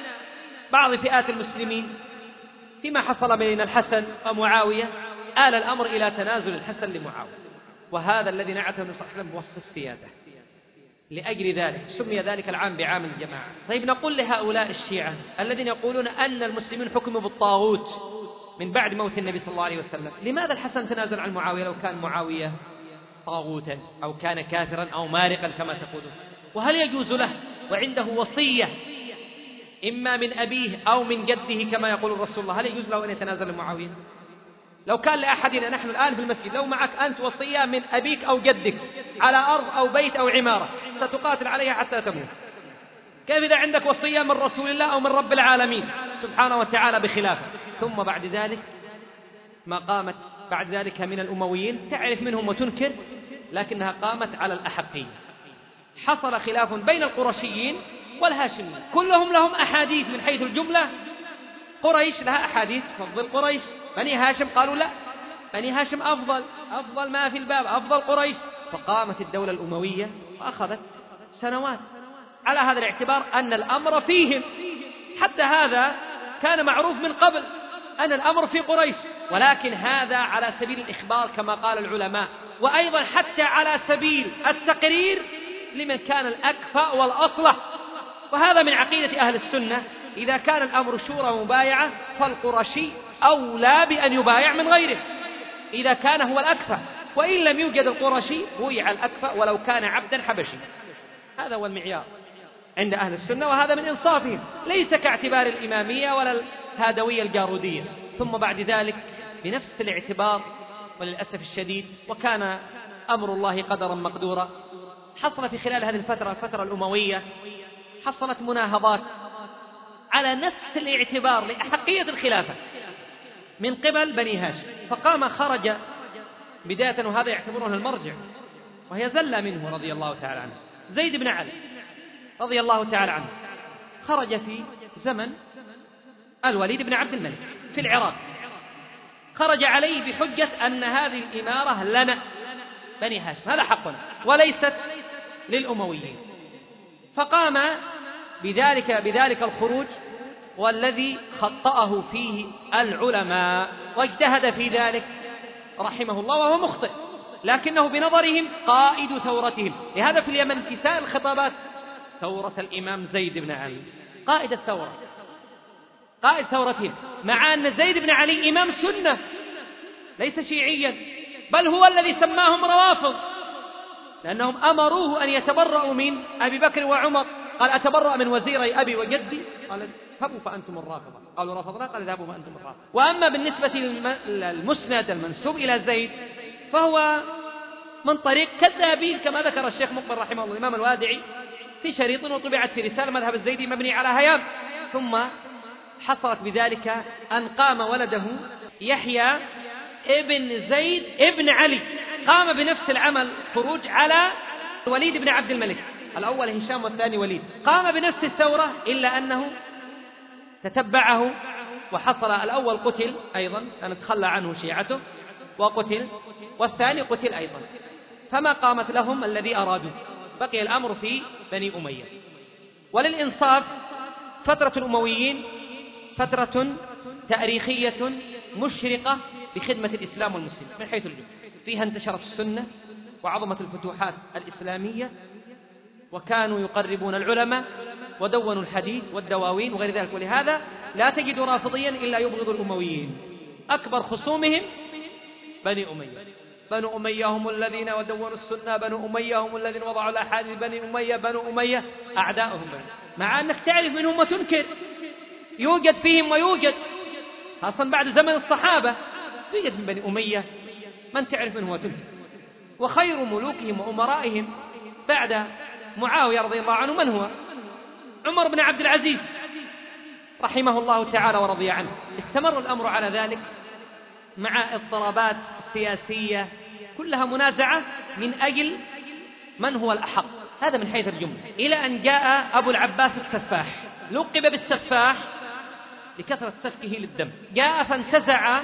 بعض فئات المسلمين فيما حصل بين الحسن ومعاوية، آل الأمر إلى تنازل الحسن لمعاوية، وهذا الذي نعته النبي صلى الله عليه وسلم بوصف السيادة. لأجل ذلك سمي ذلك العام بعام الجماعة. طيب نقول لهؤلاء الشيعة الذين يقولون أن المسلمين حكموا بالطاغوت من بعد موت النبي صلى الله عليه وسلم، لماذا الحسن تنازل عن معاوية لو كان معاوية طاغوتا أو كان كافرا أو مارقا كما تقولون؟ وهل يجوز له وعنده وصية إما من أبيه أو من جده كما يقول الرسول الله، هل يجوز له أن يتنازل لمعاوية؟ لو كان لأحدنا نحن الآن في المسجد لو معك أنت وصية من أبيك أو جدك على أرض أو بيت أو عمارة ستقاتل عليها حتى تموت، كيف إذا عندك وصية من رسول الله أو من رب العالمين سبحانه وتعالى بخلافه؟ ثم بعد ذلك ما قامت بعد ذلك من الأمويين تعرف منهم وتنكر، لكنها قامت على الأحقية. حصل خلاف بين القرشيين والهاشميين، كلهم لهم أحاديث من حيث الجملة. قريش لها أحاديث تفضل قريش، بني هاشم قالوا لا، بني هاشم أفضل أفضل ما في الباب أفضل قريش. فقامت الدولة الأموية وأخذت سنوات على هذا الاعتبار أن الأمر فيهم. حتى هذا كان معروف من قبل أن الأمر في قريش، ولكن هذا على سبيل الإخبار كما قال العلماء، وأيضا حتى على سبيل التقرير لمن كان الأكفأ والأصلح. وهذا من عقيدة أهل السنة، إذا كان الأمر شورى ومبايعة فالقرشي أولى بأن يبايع من غيره إذا كان هو الأكفأ، وإن لم يوجد القرشي بويع الأكفأ ولو كان عبدا حبشي. هذا هو المعيار عند أهل السنة، وهذا من إنصافهم، ليس كاعتبار الإمامية ولا الهادوية الجارودية. ثم بعد ذلك بنفس الاعتبار وللأسف الشديد، وكان أمر الله قدرا مقدورا، حصل في خلال هذه الفترة الفترة الأموية حصلت مناهضات على نفس الاعتبار لأحقية الخلافة من قبل بني هاشم. فقام خرج بداية، وهذا يعتبرونه المرجع وهي زلة منه رضي الله تعالى عنه، زيد بن علي رضي الله تعالى عنه، خرج في زمن الوليد بن عبد الملك في العراق، خرج عليه بحجة أن هذه الإمارة لنا بني هاشم، هذا حقنا وليست للأمويين. فقام بذلك بذلك الخروج والذي خطأه فيه العلماء واجتهد في ذلك رحمه الله، وهو مخطئ، لكنه بنظرهم قائد ثورتهم. لهذا في اليمن في سائر الخطابات ثورة الإمام زيد بن علي قائد الثورة، قائد ثورتهم، مع أن زيد بن علي إمام سنة ليس شيعيا، بل هو الذي سماهم روافض، لأنهم أمروه أن يتبرأوا من أبي بكر وعمر. قال أتبرأ من وزيري أبي وجدي؟ قال اذهبوا فأنتم الرافضة. قالوا رفضنا، قال اذهبوا فأنتم الرافضة. وأما بالنسبة للمسند المنسوب إلى زيد فهو من طريق كذابين كما ذكر الشيخ مقبل رحمه الله الإمام الوادعي في شريط وطبعت في رسالة مذهب الزيدي مبني على هيام. ثم حصلت بذلك أن قام ولده يحيى ابن زيد ابن علي، قام بنفس العمل خروج على الوليد بن عبد الملك، الأول هشام والثاني وليد، قام بنفس الثورة، إلا أنه تتبعه وحصل الأول قتل أيضا، أن تخلى عنه شيعته وقتل، والثاني قتل أيضا، فما قامت لهم الذي أرادوا، بقي الأمر في بني أمية. وللإنصاف فترة الأمويين فترة تاريخية مشرقة بخدمة الإسلام والمسلمين من حيث الجملة، فيها انتشرت السنة وعظمت الفتوحات الإسلامية، وكانوا يقربون العلماء ودونوا الحديث والدواوين وغير ذلك. ولهذا لا تجد رافضيا إلا يبغض الأمويين، أكبر خصومهم بني أمية. بنو أمية هم الذين ودونوا السنة، بنو أمية هم الذين وضعوا الأحاديث، بني أمية بنو أمية أعداؤهم بني. مع أنك تعرف منهم وتنكر، يوجد فيهم ويوجد، خاصة بعد زمن الصحابة يوجد من بني أمية من تعرف منه وتنكر. وخير ملوكهم وأمرائهم بعد معاوية رضي الله عنه من هو؟ عمر بن عبد العزيز رحمه الله تعالى ورضي عنه. استمر الأمر على ذلك مع اضطرابات سياسية كلها منازعة من أجل من هو الأحق، هذا من حيث الجملة، إلى أن جاء أبو العباس السفاح، لقب بالسفاح لكثرة سفكه للدم. جاء فانتزع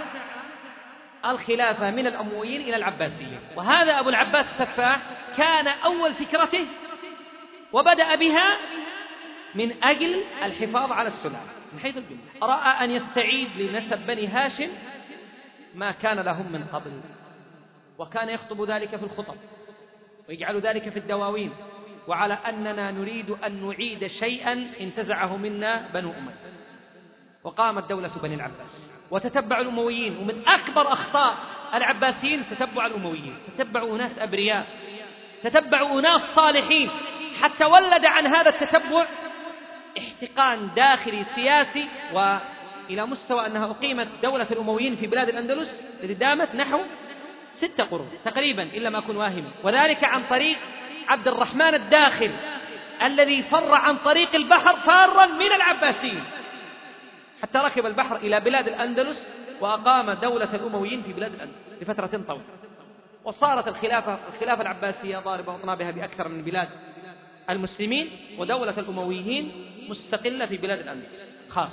الخلافة من الأمويين إلى العباسيين، وهذا أبو العباس السفاح كان أول فكرته وبدأ بها من أجل الحفاظ على السنة من حيث الجملة. رأى أن يستعيد لنسب بني هاشم ما كان لهم من قبل، وكان يخطب ذلك في الخطب ويجعل ذلك في الدواوين، وعلى أننا نريد أن نعيد شيئا انتزعه منا بنو أمية. وقامت دولة بني العباس وتتبع الأمويين، ومن أكبر أخطاء العباسيين تتبع الأمويين، تتبعوا أناس أبرياء، تتبعوا أناس صالحين، حتى ولد عن هذا التتبع احتقان داخلي سياسي، وإلى مستوى أنها أقيمت دولة الأمويين في بلاد الأندلس التي دامت نحو ستة قرون تقريبا إلا ما أكون واهم، وذلك عن طريق عبد الرحمن الداخل الذي فر عن طريق البحر فارا من العباسيين حتى ركب البحر إلى بلاد الأندلس وأقام دولة الأمويين في بلاد الأندلس لفترة طويلة. وصارت الخلافة الخلافة العباسية ضاربة أطنابها بأكثر من بلاد المسلمين، ودولة الأمويين مستقلة في بلاد الأندلس خاص.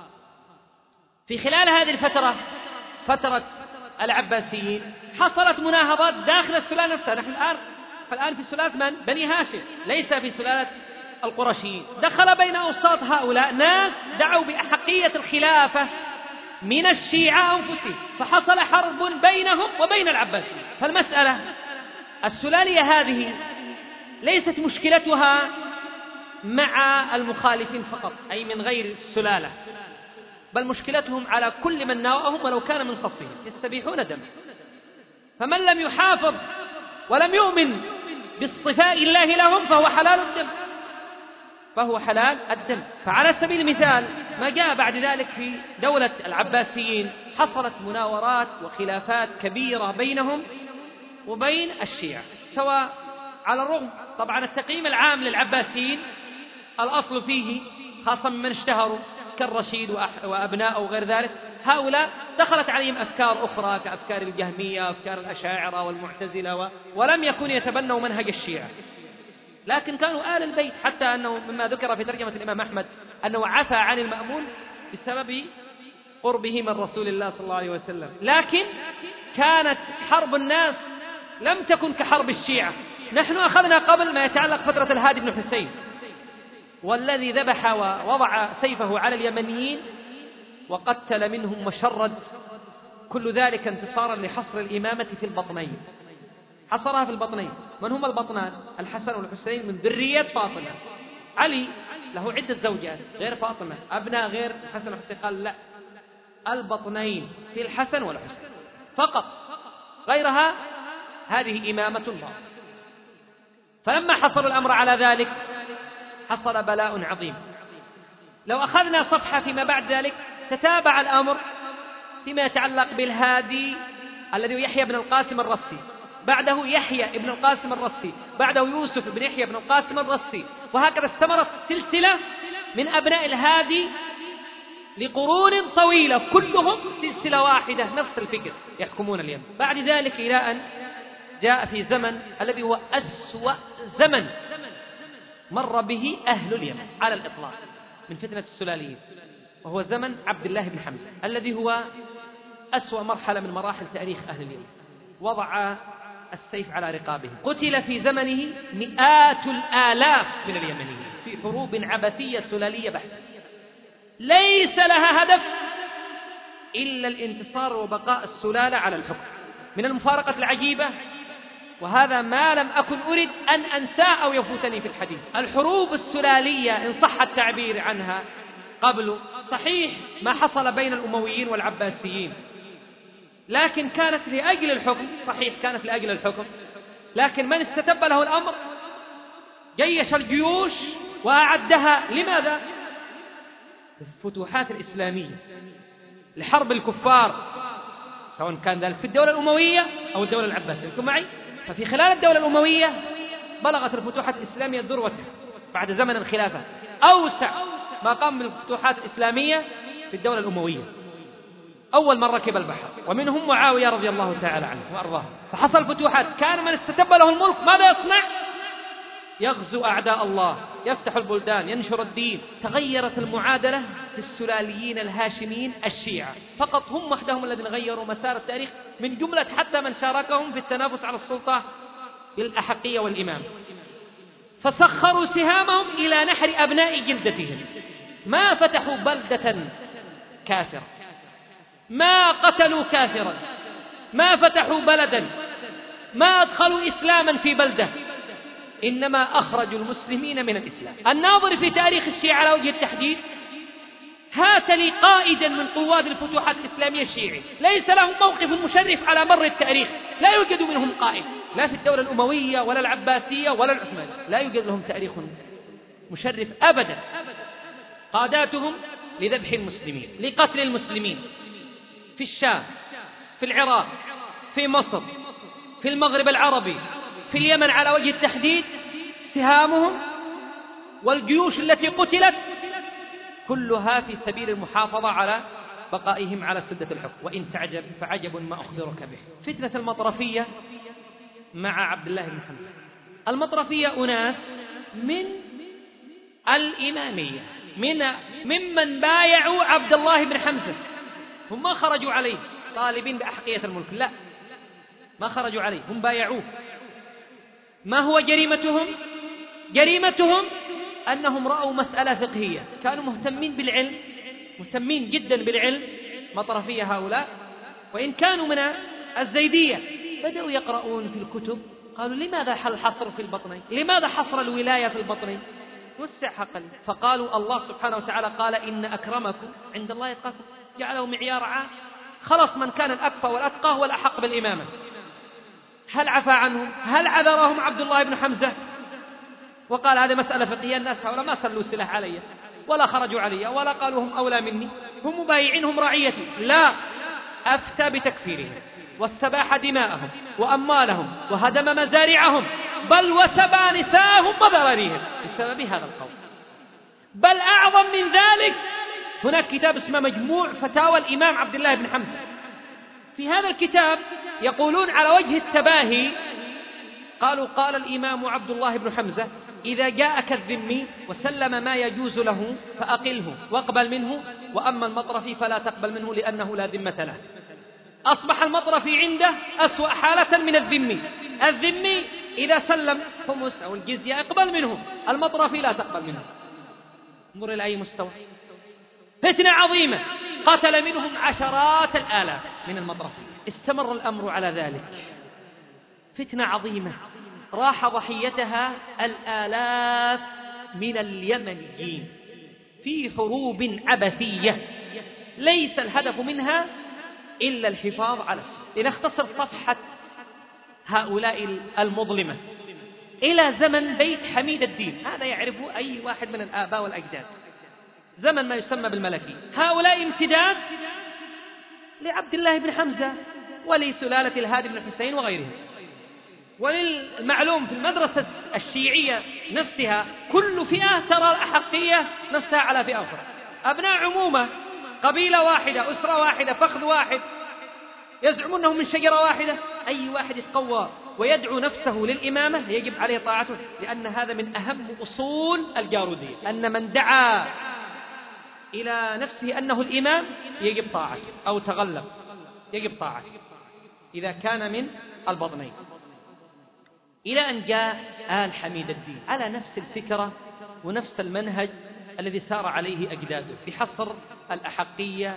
في خلال هذه الفترة فترة العباسيين حصلت مناهضات داخل السلالة نفسها. نحن الآن الآن في سلالة من؟ بني هاشم، ليس في سلالة القرشيين. دخل بين أوساط هؤلاء ناس دعوا بأحقية الخلافة من الشيعة أنفسهم، فحصل حرب بينهم وبين العباسيين. فالمسألة السلالية هذه ليست مشكلتها مع المخالفين فقط، أي من غير السلالة، بل مشكلتهم على كل من ناوأهم ولو كان من خصهم، يستبيحون دمه. فمن لم يحافظ ولم يؤمن باصطفاء الله لهم فهو حلال الدم، فهو حلال الدم. فعلى سبيل المثال ما جاء بعد ذلك في دولة العباسيين، حصلت مناورات وخلافات كبيرة بينهم وبين الشيعة، سواء على الرغم طبعا التقييم العام للعباسيين الأصل فيه خاصة من اشتهروا كالرشيد وأبناءه وغير ذلك، هؤلاء دخلت عليهم أفكار أخرى كأفكار الجهمية وأفكار الأشاعرة والمعتزلة و... ولم يكونوا يتبنوا منهج الشيعة، لكن كانوا آل البيت، حتى أنه مما ذكر في ترجمة الإمام أحمد أنه عفى عن المأمون بسبب قربه من رسول الله صلى الله عليه وسلم. لكن كانت حرب الناس لم تكن كحرب الشيعة. نحن أخذنا قبل ما يتعلق فترة الهادي بن حسين، والذي ذبح ووضع سيفه على اليمنيين وقتل منهم وشرد، كل ذلك انتصارا لحصر الإمامة في البطنين. حصرها في البطنين. من هم البطنان؟ الحسن والحسين من ذرية فاطمة. علي له عدة زوجات غير فاطمة، أبناء غير الحسن والحسين، قال لا، البطنين في الحسن والحسين فقط، غيرها هذه إمامة الله. فلما حصلوا الأمر على ذلك حصل بلاء عظيم. لو أخذنا صفحة فيما بعد ذلك تتابع الأمر فيما يتعلق بالهادي الذي يحيى بن القاسم الرسي، بعده يحيى بن القاسم الرسي، بعده يوسف بن يحيى بن القاسم الرسي، وهكذا استمرت سلسلة من أبناء الهادي لقرون طويلة، كلهم سلسلة واحدة نفس الفكر يحكمون اليمن. بعد ذلك إلى أن جاء في زمن الذي هو أسوأ زمن مر به أهل اليمن على الإطلاق من فتنة السلاليين، وهو زمن عبد الله بن حمزة الذي هو أسوأ مرحلة من مراحل تاريخ أهل اليمن. وضع السيف على رقابهم. قتل في زمنه مئات الآلاف من اليمنيين في حروب عبثية سلالية بحتة ليس لها هدف إلا الانتصار وبقاء السلالة على الحكم. من المفارقة العجيبة، وهذا ما لم أكن أريد أن أنساه أو يفوتني في الحديث، الحروب السلالية إن صح التعبير عنها قبل، صحيح ما حصل بين الأمويين والعباسيين، لكن كانت لأجل الحكم. صحيح كانت لأجل الحكم، لكن من استتب له الأمر جيش الجيوش وأعدها لماذا؟ الفتوحات الإسلامية لحرب الكفار، سواء كان ذلك في الدولة الأموية أو الدولة العباسية. أنتم معي؟ ففي خلال الدولة الأموية بلغت الفتوحات الإسلامية ذروتها بعد زمن الخلافة، أوسع ما قام بالفتوحات الإسلامية في الدولة الأموية، أول من ركب البحر، ومنهم معاوية رضي الله تعالى عنه وأرضاه. فحصل فتوحات، كان من استتب له الملك ماذا يصنع؟ يغزو أعداء الله، يفتح البلدان، ينشر الدين. تغيرت المعادلة في السلاليين الهاشميين الشيعة فقط، هم وحدهم الذين غيروا مسار التاريخ من جملة حتى من شاركهم في التنافس على السلطة بالأحقية والإمام. فسخروا سهامهم إلى نحر أبناء جلدتهم، ما فتحوا بلدة كافرة، ما قتلوا كافرا، ما فتحوا بلدا، ما أدخلوا إسلاما في بلدة، إنما أخرجوا المسلمين من الإسلام. الناظر في تاريخ الشيعة على وجه التحديد، هات لي قائدا من قواد الفتوحات الإسلامية الشيعي ليس له موقف مشرف على مر التاريخ، لا يوجد منهم قائد، لا في الدولة الأموية ولا العباسية ولا العثمانية، لا يوجد لهم تاريخ مشرف أبدا. قاداتهم لذبح المسلمين، لقتل المسلمين في الشام، في العراق، في مصر، في المغرب العربي، في اليمن على وجه التحديد. سهامهم والجيوش التي قتلت كلها في سبيل المحافظة على بقائهم على سدة الحكم. وإن تعجب فعجب ما أخبرك به. فتنة المطرفية مع عبد الله بن حمزة. المطرفية أناس من الإمامية، من ممن بايعوا عبد الله بن حمزة، هم ما خرجوا عليه طالبين بأحقية الملك، لا، ما خرجوا عليه، هم بايعوه. ما هو جريمتهم؟ جريمتهم أنهم رأوا مسألة فقهية، كانوا مهتمين بالعلم، مهتمين جدا بالعلم مطرفية هؤلاء، وإن كانوا من الزيدية. بدأوا يقرؤون في الكتب، قالوا لماذا الحصر في البطنين؟ لماذا حصر الولاية في البطنين؟ وسع حقا. فقالوا الله سبحانه وتعالى قال إن أكرمكم عند الله يتقاكم، جعله معيار عام. خلص من كان الأكفى والأتقى هو الأحق بالإمامة. هل عفى عنهم؟ هل عذرهم عبد الله بن حمزة وقال هذه مسألة فقهية؟ الناس هؤلاء ما سلوا سلاح علي ولا خرجوا علي ولا قالوا هم أولى مني، هم مبايعين، هم رعيتي. لا، أفتى بتكفيرهم واستباح دماءهم وأموالهم وهدم مزارعهم، بل وسبى نساءهم وذراريهم بسبب هذا القول. بل أعظم من ذلك، هناك كتاب اسمه مجموع فتاوى الإمام عبد الله بن حمزة. في هذا الكتاب يقولون على وجه التباهي، قالوا قال الإمام عبد الله بن حمزة إذا جاءك الذمي وسلم ما يجوز له فأقله واقبل منه، وأما المطرفي فلا تقبل منه لأنه لا ذمة له. أصبح المطرفي عنده أسوأ حالة من الذمي. الذمي إذا سلم خمس أو الجزية اقبل منه، المطرفي لا تقبل منه. انظر إلى أي مستوى. فتنة عظيمة، قتل منهم عشرات الآلاف من المطرفي. استمر الأمر على ذلك، فتنة عظيمة راح ضحيتها الآلاف من اليمنيين في حروب عبثية ليس الهدف منها إلا الحفاظ على السلم. لنختصر صفحة هؤلاء المظلمة إلى زمن بيت حميد الدين، هذا يعرفه أي واحد من الآباء والأجداد، زمن ما يسمى بالملكي. هؤلاء امتداد لعبد الله بن حمزة ولسلالة الهادي بن حسين وغيرهم. وللمعلوم في المدرسة الشيعية نفسها كل فئة ترى الأحقية نفسها على فئة أخرى. أبناء عمومة، قبيلة واحدة، أسرة واحدة، فخذ واحد، يزعمون أنهم من شجرة واحدة. أي واحد يتقوى ويدعو نفسه للإمامة يجب عليه طاعته، لأن هذا من أهم أصول الجارودية، أن من دعا إلى نفسه أنه الإمام يجب طاعته، أو تغلب يجب طاعته إذا كان من البطنين، إلى أن جاء آل حميد الدين على نفس الفكرة ونفس المنهج الذي سار عليه أجداده في حصر الأحقية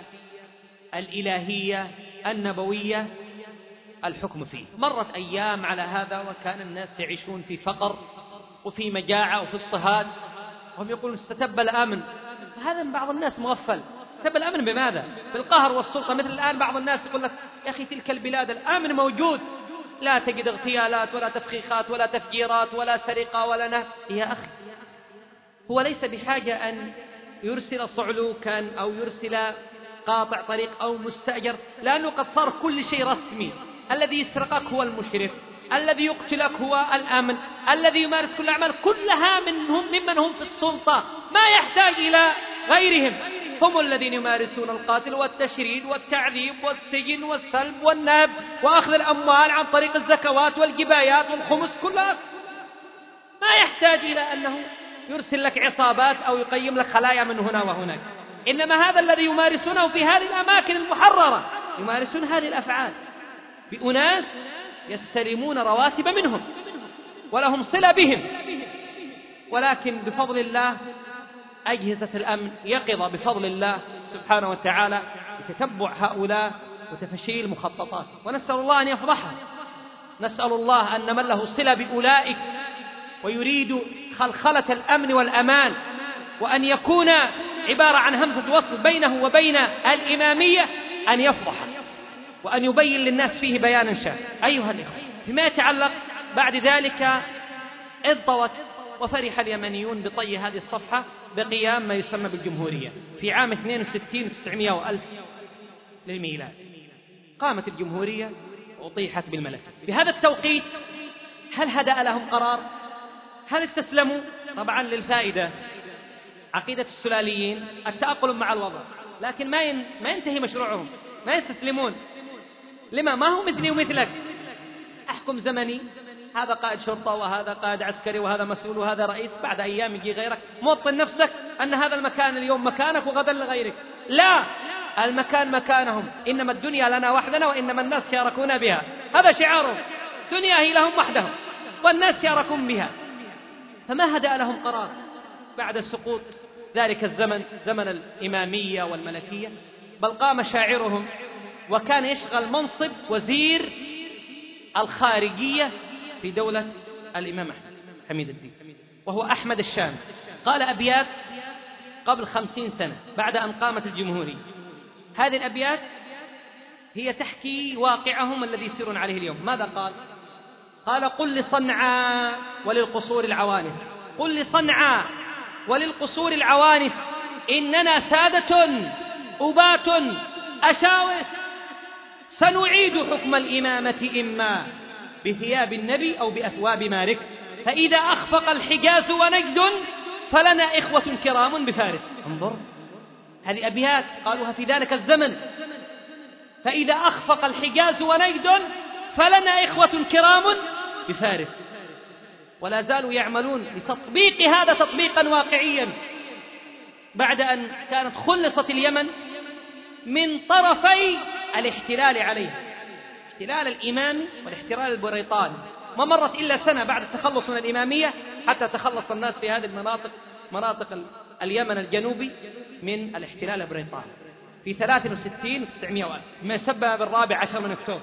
الإلهية النبوية الحكم فيه. مرت أيام على هذا وكان الناس يعيشون في فقر وفي مجاعة وفي اضطهاد، وهم يقولون استتب الأمن. هذا من بعض الناس مغفل. استتب الأمن بماذا؟ بالقهر والسلطة. مثل الآن بعض الناس يقول لك يا أخي تلك البلاد الأمن موجود، لا تجد اغتيالات ولا تفخيخات ولا تفجيرات ولا سرقة ولا نهب. يا أخي هو ليس بحاجة أن يرسل صعلوكا أو يرسل قاطع طريق أو مستأجر، لأنه قد صار كل شيء رسمي. الذي يسرقك هو المشرف، الذي يقتلك هو الأمن، الذي يمارس كل الأعمال كلها منهم ممن هم في السلطة، ما يحتاج إلى غيرهم. هم الذين يمارسون القتل والتشريد والتعذيب والسجن والسلب والنهب وأخذ الأموال عن طريق الزكوات والجبايات والخمس، كلها ما يحتاج إلى أنه يرسل لك عصابات أو يقيم لك خلايا من هنا وهناك. إنما هذا الذي يمارسونه في هذه الأماكن المحررة، يمارسون هذه الأفعال بأناس يستلمون رواتب منهم ولهم صلة بهم، ولكن بفضل الله أجهزة الأمن يقظة بفضل الله سبحانه وتعالى لتتبع هؤلاء وتفشيل مخططات، ونسأل الله أن يفضحها. نسأل الله أن من له صلة بأولئك ويريد خلخلة الأمن والأمان وأن يكون عبارة عن همزة وصل بينه وبين الإمامية أن يفضح وأن يبين للناس فيه بيانا شاف. أيها الإخوة، فيما يتعلق بعد ذلك اضطوت وفرح اليمنيون بطي هذه الصفحة بقيام ما يسمى بالجمهورية في عام اثنين وستين وتسعمائة وألف للميلاد. قامت الجمهورية وأطيحت بالملك. في هذا التوقيت هل هدأ لهم قرار؟ هل استسلموا؟ طبعا للفائدة. عقيدة السلاليين التأقلم مع الوضع، لكن ما ما ينتهي مشروعهم، ما يستسلمون. لما؟ ما هو مثلي ومثلك، أحكم زمني، هذا قائد شرطة وهذا قائد عسكري وهذا مسؤول وهذا رئيس، بعد أيام يجي غيرك. موطن نفسك أن هذا المكان اليوم مكانك وغدا لغيرك. لا، المكان مكانهم، إنما الدنيا لنا وحدنا وإنما الناس شاركونا بها. هذا شعارهم، دنيا هي لهم وحدهم والناس شاركون بها. فما هدأ لهم قرار بعد سقوط ذلك الزمن، زمن الإمامية والملكية، بل قام شاعرهم وكان يشغل منصب وزير الخارجية في دولة الإمام حميد الدين، وهو أحمد الشام. قال أبيات قبل خمسين سنة بعد أن قامت الجمهورية. هذه الأبيات هي تحكي واقعهم الذي يسيرون عليه اليوم. ماذا قال؟ قال: قل لصنعاء وللقصور العوانف، قل لصنعاء وللقصور العوانف إننا سادة أبات أشاوس، سنعيد حكم الإمامة إما بثياب النبي أو بأثواب مالك، فإذا أخفق الحجاز ونجد فلنا إخوة كرام بفارس. انظر، هذه أبيات قالوها في ذلك الزمن. فإذا أخفق الحجاز ونجد فلنا إخوة كرام بفارس. ولا زالوا يعملون لتطبيق هذا تطبيقا واقعيا بعد أن كانت خلصت اليمن من طرفي الاحتلال عليها، الاحتلال الإمامي والاحتلال البريطاني. ما مرت إلا سنة بعد التخلص من الإمامية حتى تخلص الناس في هذه المناطق، مناطق اليمن الجنوبي، من الاحتلال البريطاني في ثلاثة وستين وتسعمائة وألف، ما يسبب بالرابع عشر من أكتوبر.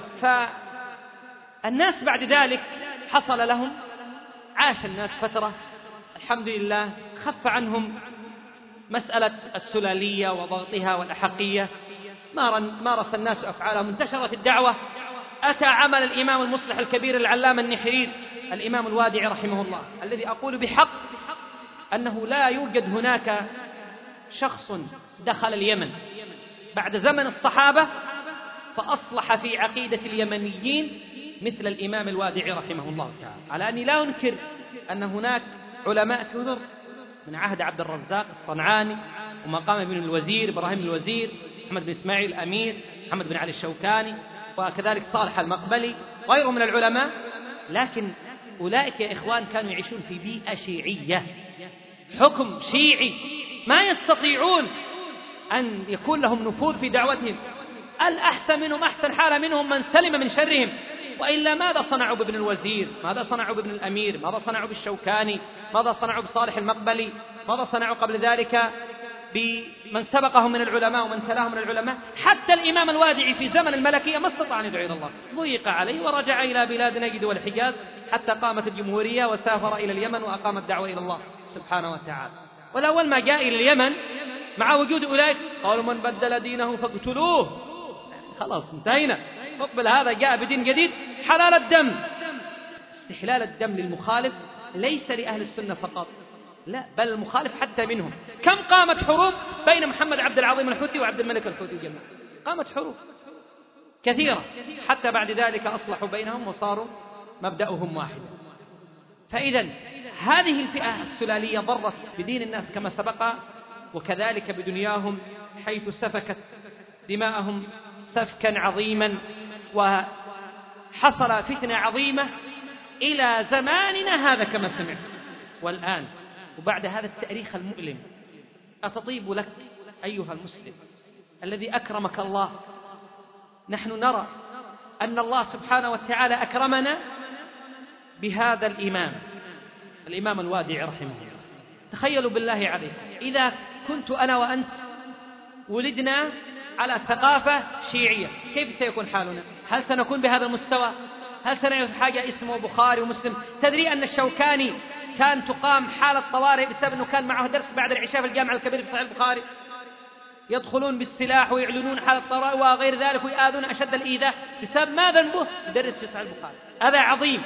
فالناس بعد ذلك حصل لهم، عاش الناس فترة الحمد لله، خف عنهم مسألة السلالية وضغطها والأحقية، مارس الناس أفعالهم، انتشرت الدعوة. أتى عمل الإمام المصلح الكبير العلامة النحرير الإمام الوادعي رحمه الله، الذي أقول بحق أنه لا يوجد هناك شخص دخل اليمن بعد زمن الصحابة فأصلح في عقيدة اليمنيين مثل الإمام الوادعي رحمه الله تعالى. على أني لا أنكر أن هناك علماء كثر من عهد عبد الرزاق الصنعاني ومقام ابن الوزير إبراهيم الوزير، محمد بن إسماعيل الأمير، محمد بن علي الشوكاني، وكذلك صالح المقبلي وغيرهم من العلماء، لكن أولئك يا إخوان كانوا يعيشون في بيئة شيعية، حكم شيعي، ما يستطيعون أن يكون لهم نفوذ في دعوتهم. الأحسن منهم أحسن حال منهم من سلم من شرهم، وإلا ماذا صنعوا بابن الوزير؟ ماذا صنعوا بابن الأمير؟ ماذا صنعوا بالشوكاني؟ ماذا صنعوا بصالح المقبلي؟ ماذا صنعوا قبل ذلك بمن سبقهم من العلماء ومن تلاهم من العلماء؟ حتى الإمام الوادعي في زمن الملكية ما استطاع أن يدعو إلى الله، ضيق عليه ورجع إلى بلاد نجد والحجاز حتى قامت الجمهورية وسافر إلى اليمن وأقام الدعوة إلى الله سبحانه وتعالى. والأول ما جاء إلى اليمن مع وجود أولئك قالوا من بدل دينه فاقتلوه، خلاص انتهينا، مقبل هذا جاء بدين جديد حلال الدم. استحلال الدم للمخالف ليس لأهل السنة فقط، لا بل المخالف حتى منهم. كم قامت حروب بين محمد عبد العظيم الحوثي وعبد الملك الحوثي جميعا، قامت حروب كثيرة حتى بعد ذلك أصلحوا بينهم وصاروا مبدأهم واحد. فإذا هذه الفئة السلالية ضرت بدين الناس كما سبق، وكذلك بدنياهم حيث سفكت دماءهم سفكا عظيما، وحصل فتنة عظيمة إلى زماننا هذا كما سمعت. والآن وبعد هذا التاريخ المؤلم أتطيب لك أيها المسلم الذي أكرمك الله؟ نحن نرى أن الله سبحانه وتعالى أكرمنا بهذا الإمام الإمام الوادعي رحمه الله. تخيلوا بالله عليك إذا كنت أنا وأنت ولدنا على ثقافة شيعية، كيف سيكون حالنا؟ هل سنكون بهذا المستوى؟ هل سنعرف حاجة اسمه بخاري ومسلم؟ تدري أن الشوكاني كان تقام حالة طوارئ بسبب أنه كان معه درس بعد العشاء في الجامع الكبير في صحيح البخاري، يدخلون بالسلاح ويعلنون حالة طوارئ وغير ذلك ويؤذون أشد الإيذاء بسبب ما ذنبه؟ يدرس في صحيح البخاري. هذا عظيم.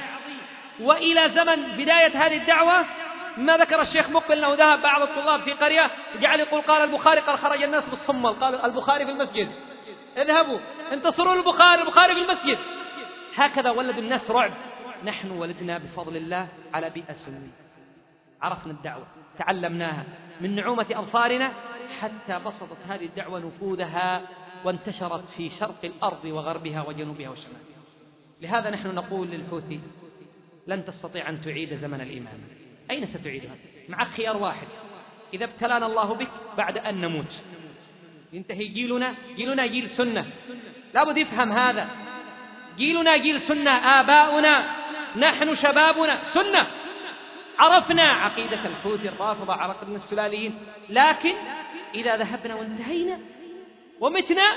وإلى زمن بداية هذه الدعوة ما ذكر الشيخ مقبل أنه ذهب بعض الطلاب في قرية جعل يقول قال البخاري، قال خرج الناس بالصمل، قال البخاري في المسجد، اذهبوا انتصروا البخاري، البخاري في المسجد. هكذا ولد الناس رعب. نحن ولدنا بفضل الله على بيئة سنية، عرفنا الدعوة، تعلمناها من نعومة أظفارنا حتى بسطت هذه الدعوة نفوذها وانتشرت في شرق الأرض وغربها وجنوبها وشمالها. لهذا نحن نقول للحوثي لن تستطيع أن تعيد زمن الإمامة. أين ستعيدها؟ مع خيار واحد، إذا ابتلانا الله بك بعد أن نموت ينتهي جيلنا، جيلنا جيل سنة، لابد يفهم هذا، جيلنا جيل سنة، آباؤنا نحن شبابنا سنة، عرفنا عقيدة الحوثي الرافضة، عقيدة السلاليين. لكن إذا ذهبنا وانتهينا ومتنا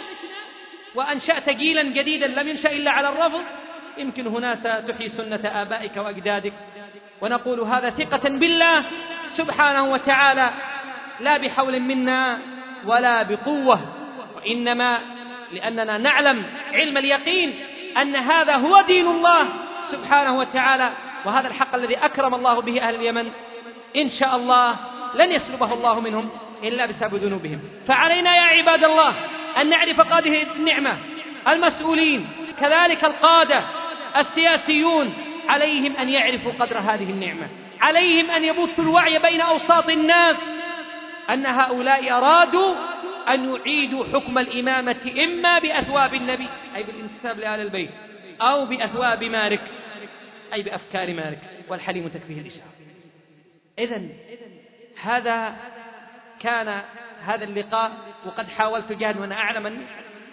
وأنشأت جيلا جديدا لم ينشأ إلا على الرفض، يمكن هنا ستحيي سنة آبائك وأجدادك. ونقول هذا ثقة بالله سبحانه وتعالى، لا بحول منا ولا بقوة، وإنما لأننا نعلم علم اليقين أن هذا هو دين الله سبحانه وتعالى، وهذا الحق الذي أكرم الله به أهل اليمن إن شاء الله لن يسلبه الله منهم إلا بسبب ذنوبهم. فعلينا يا عباد الله أن نعرف قادة النعمة، المسؤولين كذلك القادة السياسيون عليهم أن يعرفوا قدر هذه النعمة، عليهم أن يبثوا الوعي بين أوساط الناس أن هؤلاء أرادوا أن يعيدوا حكم الإمامة إما بأثواب النبي أي بالانتساب لآل البيت، أو بأثواب مارك أي بأفكار مارك، والحليم تكفيه الإشارة. إذن هذا كان هذا اللقاء، وقد حاولت جهد وأنا أعلم أن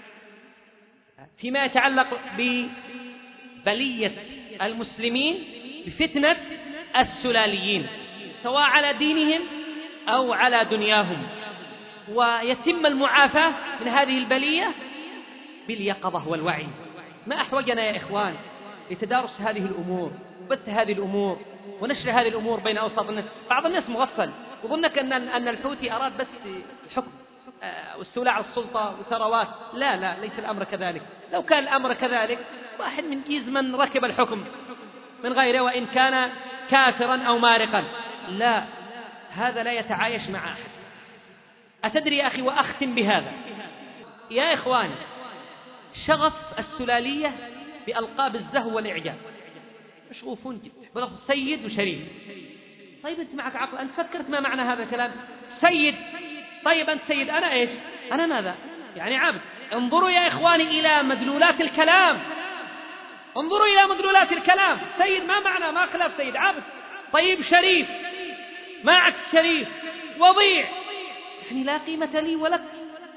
فيما يتعلق ببلية المسلمين بفتنة السلاليين سواء على دينهم أو على دنياهم، ويتم المعافاة من هذه البلية باليقظة والوعي. ما أحوجنا يا إخوان لتدارس هذه الأمور، بث هذه الأمور ونشر هذه الأمور بين أوساط الناس. بعض الناس مغفل وظنك أن أن الحوثي أراد بس الحكم واستولى على السلطة وثروات. لا لا، ليس الأمر كذلك. لو كان الأمر كذلك واحد من جيز من ركب الحكم من غيره وإن كان كافرا أو مارقا. لا، هذا لا يتعايش مع أحد. أتدري يا أخي، وأختم بهذا يا إخواني، شغف السلالية بألقاب الزهو والإعجاب، مشغوفون جدا بلفظ سيد وشريف. طيب أنت معك عقل، أنت فكرت ما معنى هذا الكلام؟ سيد، طيب أنت سيد، أنا إيش؟ أنا ماذا؟ يعني عبد. انظروا يا إخواني إلى مدلولات الكلام، انظروا إلى مدلولات الكلام. سيد ما معنى؟ ما خلاف سيد، عبد. طيب شريف، ما عكس شريف؟ وضيع، يعني لا قيمة لي ولك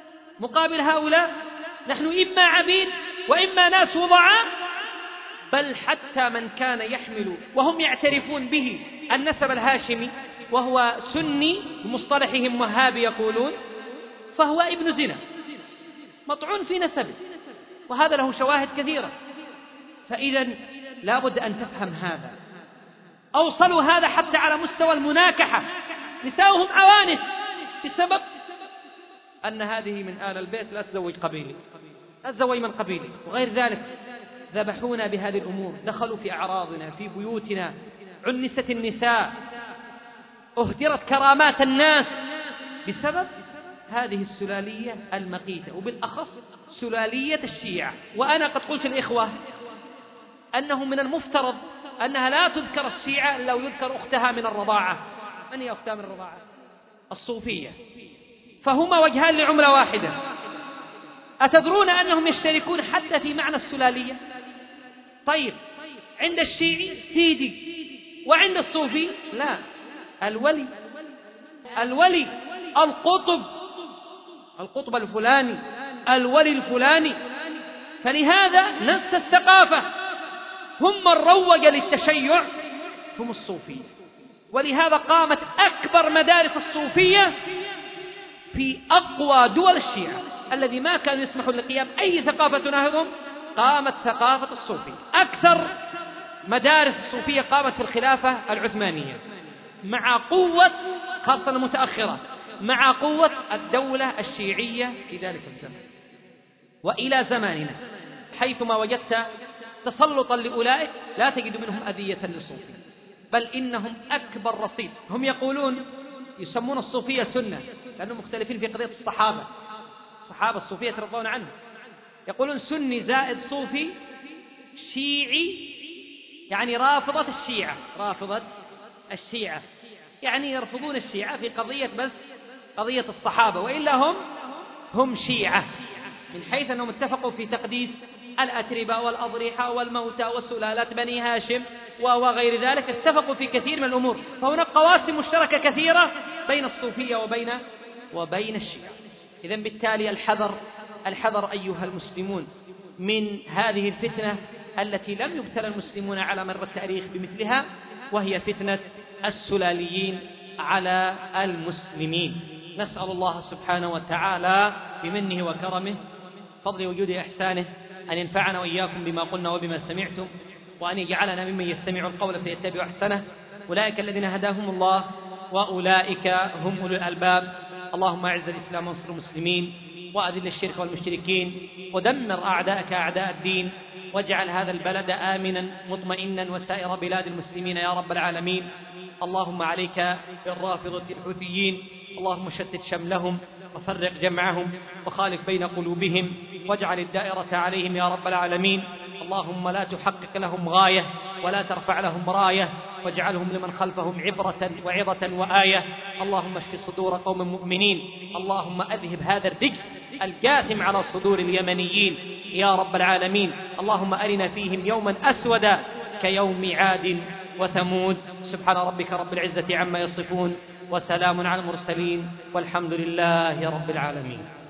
مقابل هؤلاء نحن إما عبيد وإما ناس وضعاء، بل حتى من كان يحمل وهم يعترفون به النسب الهاشمي وهو سني بمصطلحهم وهابي يقولون، فهو ابن زنا مطعون في نسبه، وهذا له شواهد كثيرة. فإذا لابد أن تفهم هذا. أوصلوا هذا حتى على مستوى المناكحة، نساؤهم عوانس بسبب أن هذه من آل البيت لا تزوج قبيلي، لا تزوج من قبيلي وغير ذلك. ذبحونا بهذه الأمور، دخلوا في أعراضنا، في بيوتنا، عنست النساء، اهدرت كرامات الناس بسبب هذه السلالية المقيتة، وبالأخص سلالية الشيعة. وأنا قد قلت الإخوة أنه من المفترض أنها لا تذكر الشيعة لو يذكر أختها من الرضاعة. من هي أختها من الرضاعة؟ الصوفية. فهما وجهان لعملة واحدة. أتدرون أنهم يشتركون حتى في معنى السلالية؟ طيب عند الشيعي سيدي، وعند الصوفي لا، الولي، الولي القطب، القطب الفلاني، الولي الفلاني. فلهذا نفس الثقافة، هم من روج للتشيع هم الصوفية. ولهذا قامت أكبر مدارس الصوفية في أقوى دول الشيعة الذي ما كانوا يسمحوا لقيام أي ثقافة تناهضهم، قامت ثقافة الصوفية. أكثر مدارس الصوفية قامت في الخلافة العثمانية مع قوة، خاصة المتأخرة، مع قوة الدولة الشيعية في ذلك الزمن. وإلى زماننا حيثما وجدت تسلطا لأولئك لا تجد منهم أذية للصوفية، بل إنهم أكبر رصيد. هم يقولون يسمون الصوفية سنة لأنهم مختلفين في قضية الصحابة، الصحابة الصوفية رضي الله عنهم، يقولون سني زائد صوفي شيعي، يعني رافضة الشيعة، رافضة الشيعة يعني يرفضون الشيعة في قضية بس قضية الصحابة، وإلا هم هم شيعة من حيث أنهم اتفقوا في تقديس الأتربة والأضرحة والموتى وسلالات بني هاشم وغير ذلك، اتفقوا في كثير من الأمور. فهناك قواسم مشتركة كثيرة بين الصوفية وبين وبين الشيعة. إذن بالتالي الحذر، الحذر أيها المسلمون من هذه الفتنة التي لم يبتلى المسلمون على مر التاريخ بمثلها، وهي فتنة السلاليين على المسلمين. نسأل الله سبحانه وتعالى بمنه وكرمه، فضل وجود إحسانه، أن ينفعنا وإياكم بما قلنا وبما سمعتم، وأن يجعلنا ممن يستمع القول فيتبع أحسنه. أولئك الذين هداهم الله وأولئك هم أولو الألباب. اللهم أعز الإسلام وانصر المسلمين، وأذل الشرك والمشركين، ودمر أعداءك أعداء الدين، واجعل هذا البلد آمنا مطمئنا وسائر بلاد المسلمين يا رب العالمين. اللهم عليك بالرافضة الحوثيين، اللهم شتت شملهم وفرق جمعهم وخالف بين قلوبهم، واجعل الدائرة عليهم يا رب العالمين. اللهم لا تحقق لهم غاية ولا ترفع لهم راية، واجعلهم لمن خلفهم عبرة وعظة وآية. اللهم اشف صدور قوم مؤمنين، اللهم أذهب هذا الرجس الجاثم على صدور اليمنيين يا رب العالمين. اللهم أرنا فيهم يوما أسودا كيوم عاد وثمود. سبحان ربك رب العزة عما يصفون، وسلام على المرسلين، والحمد لله رب العالمين.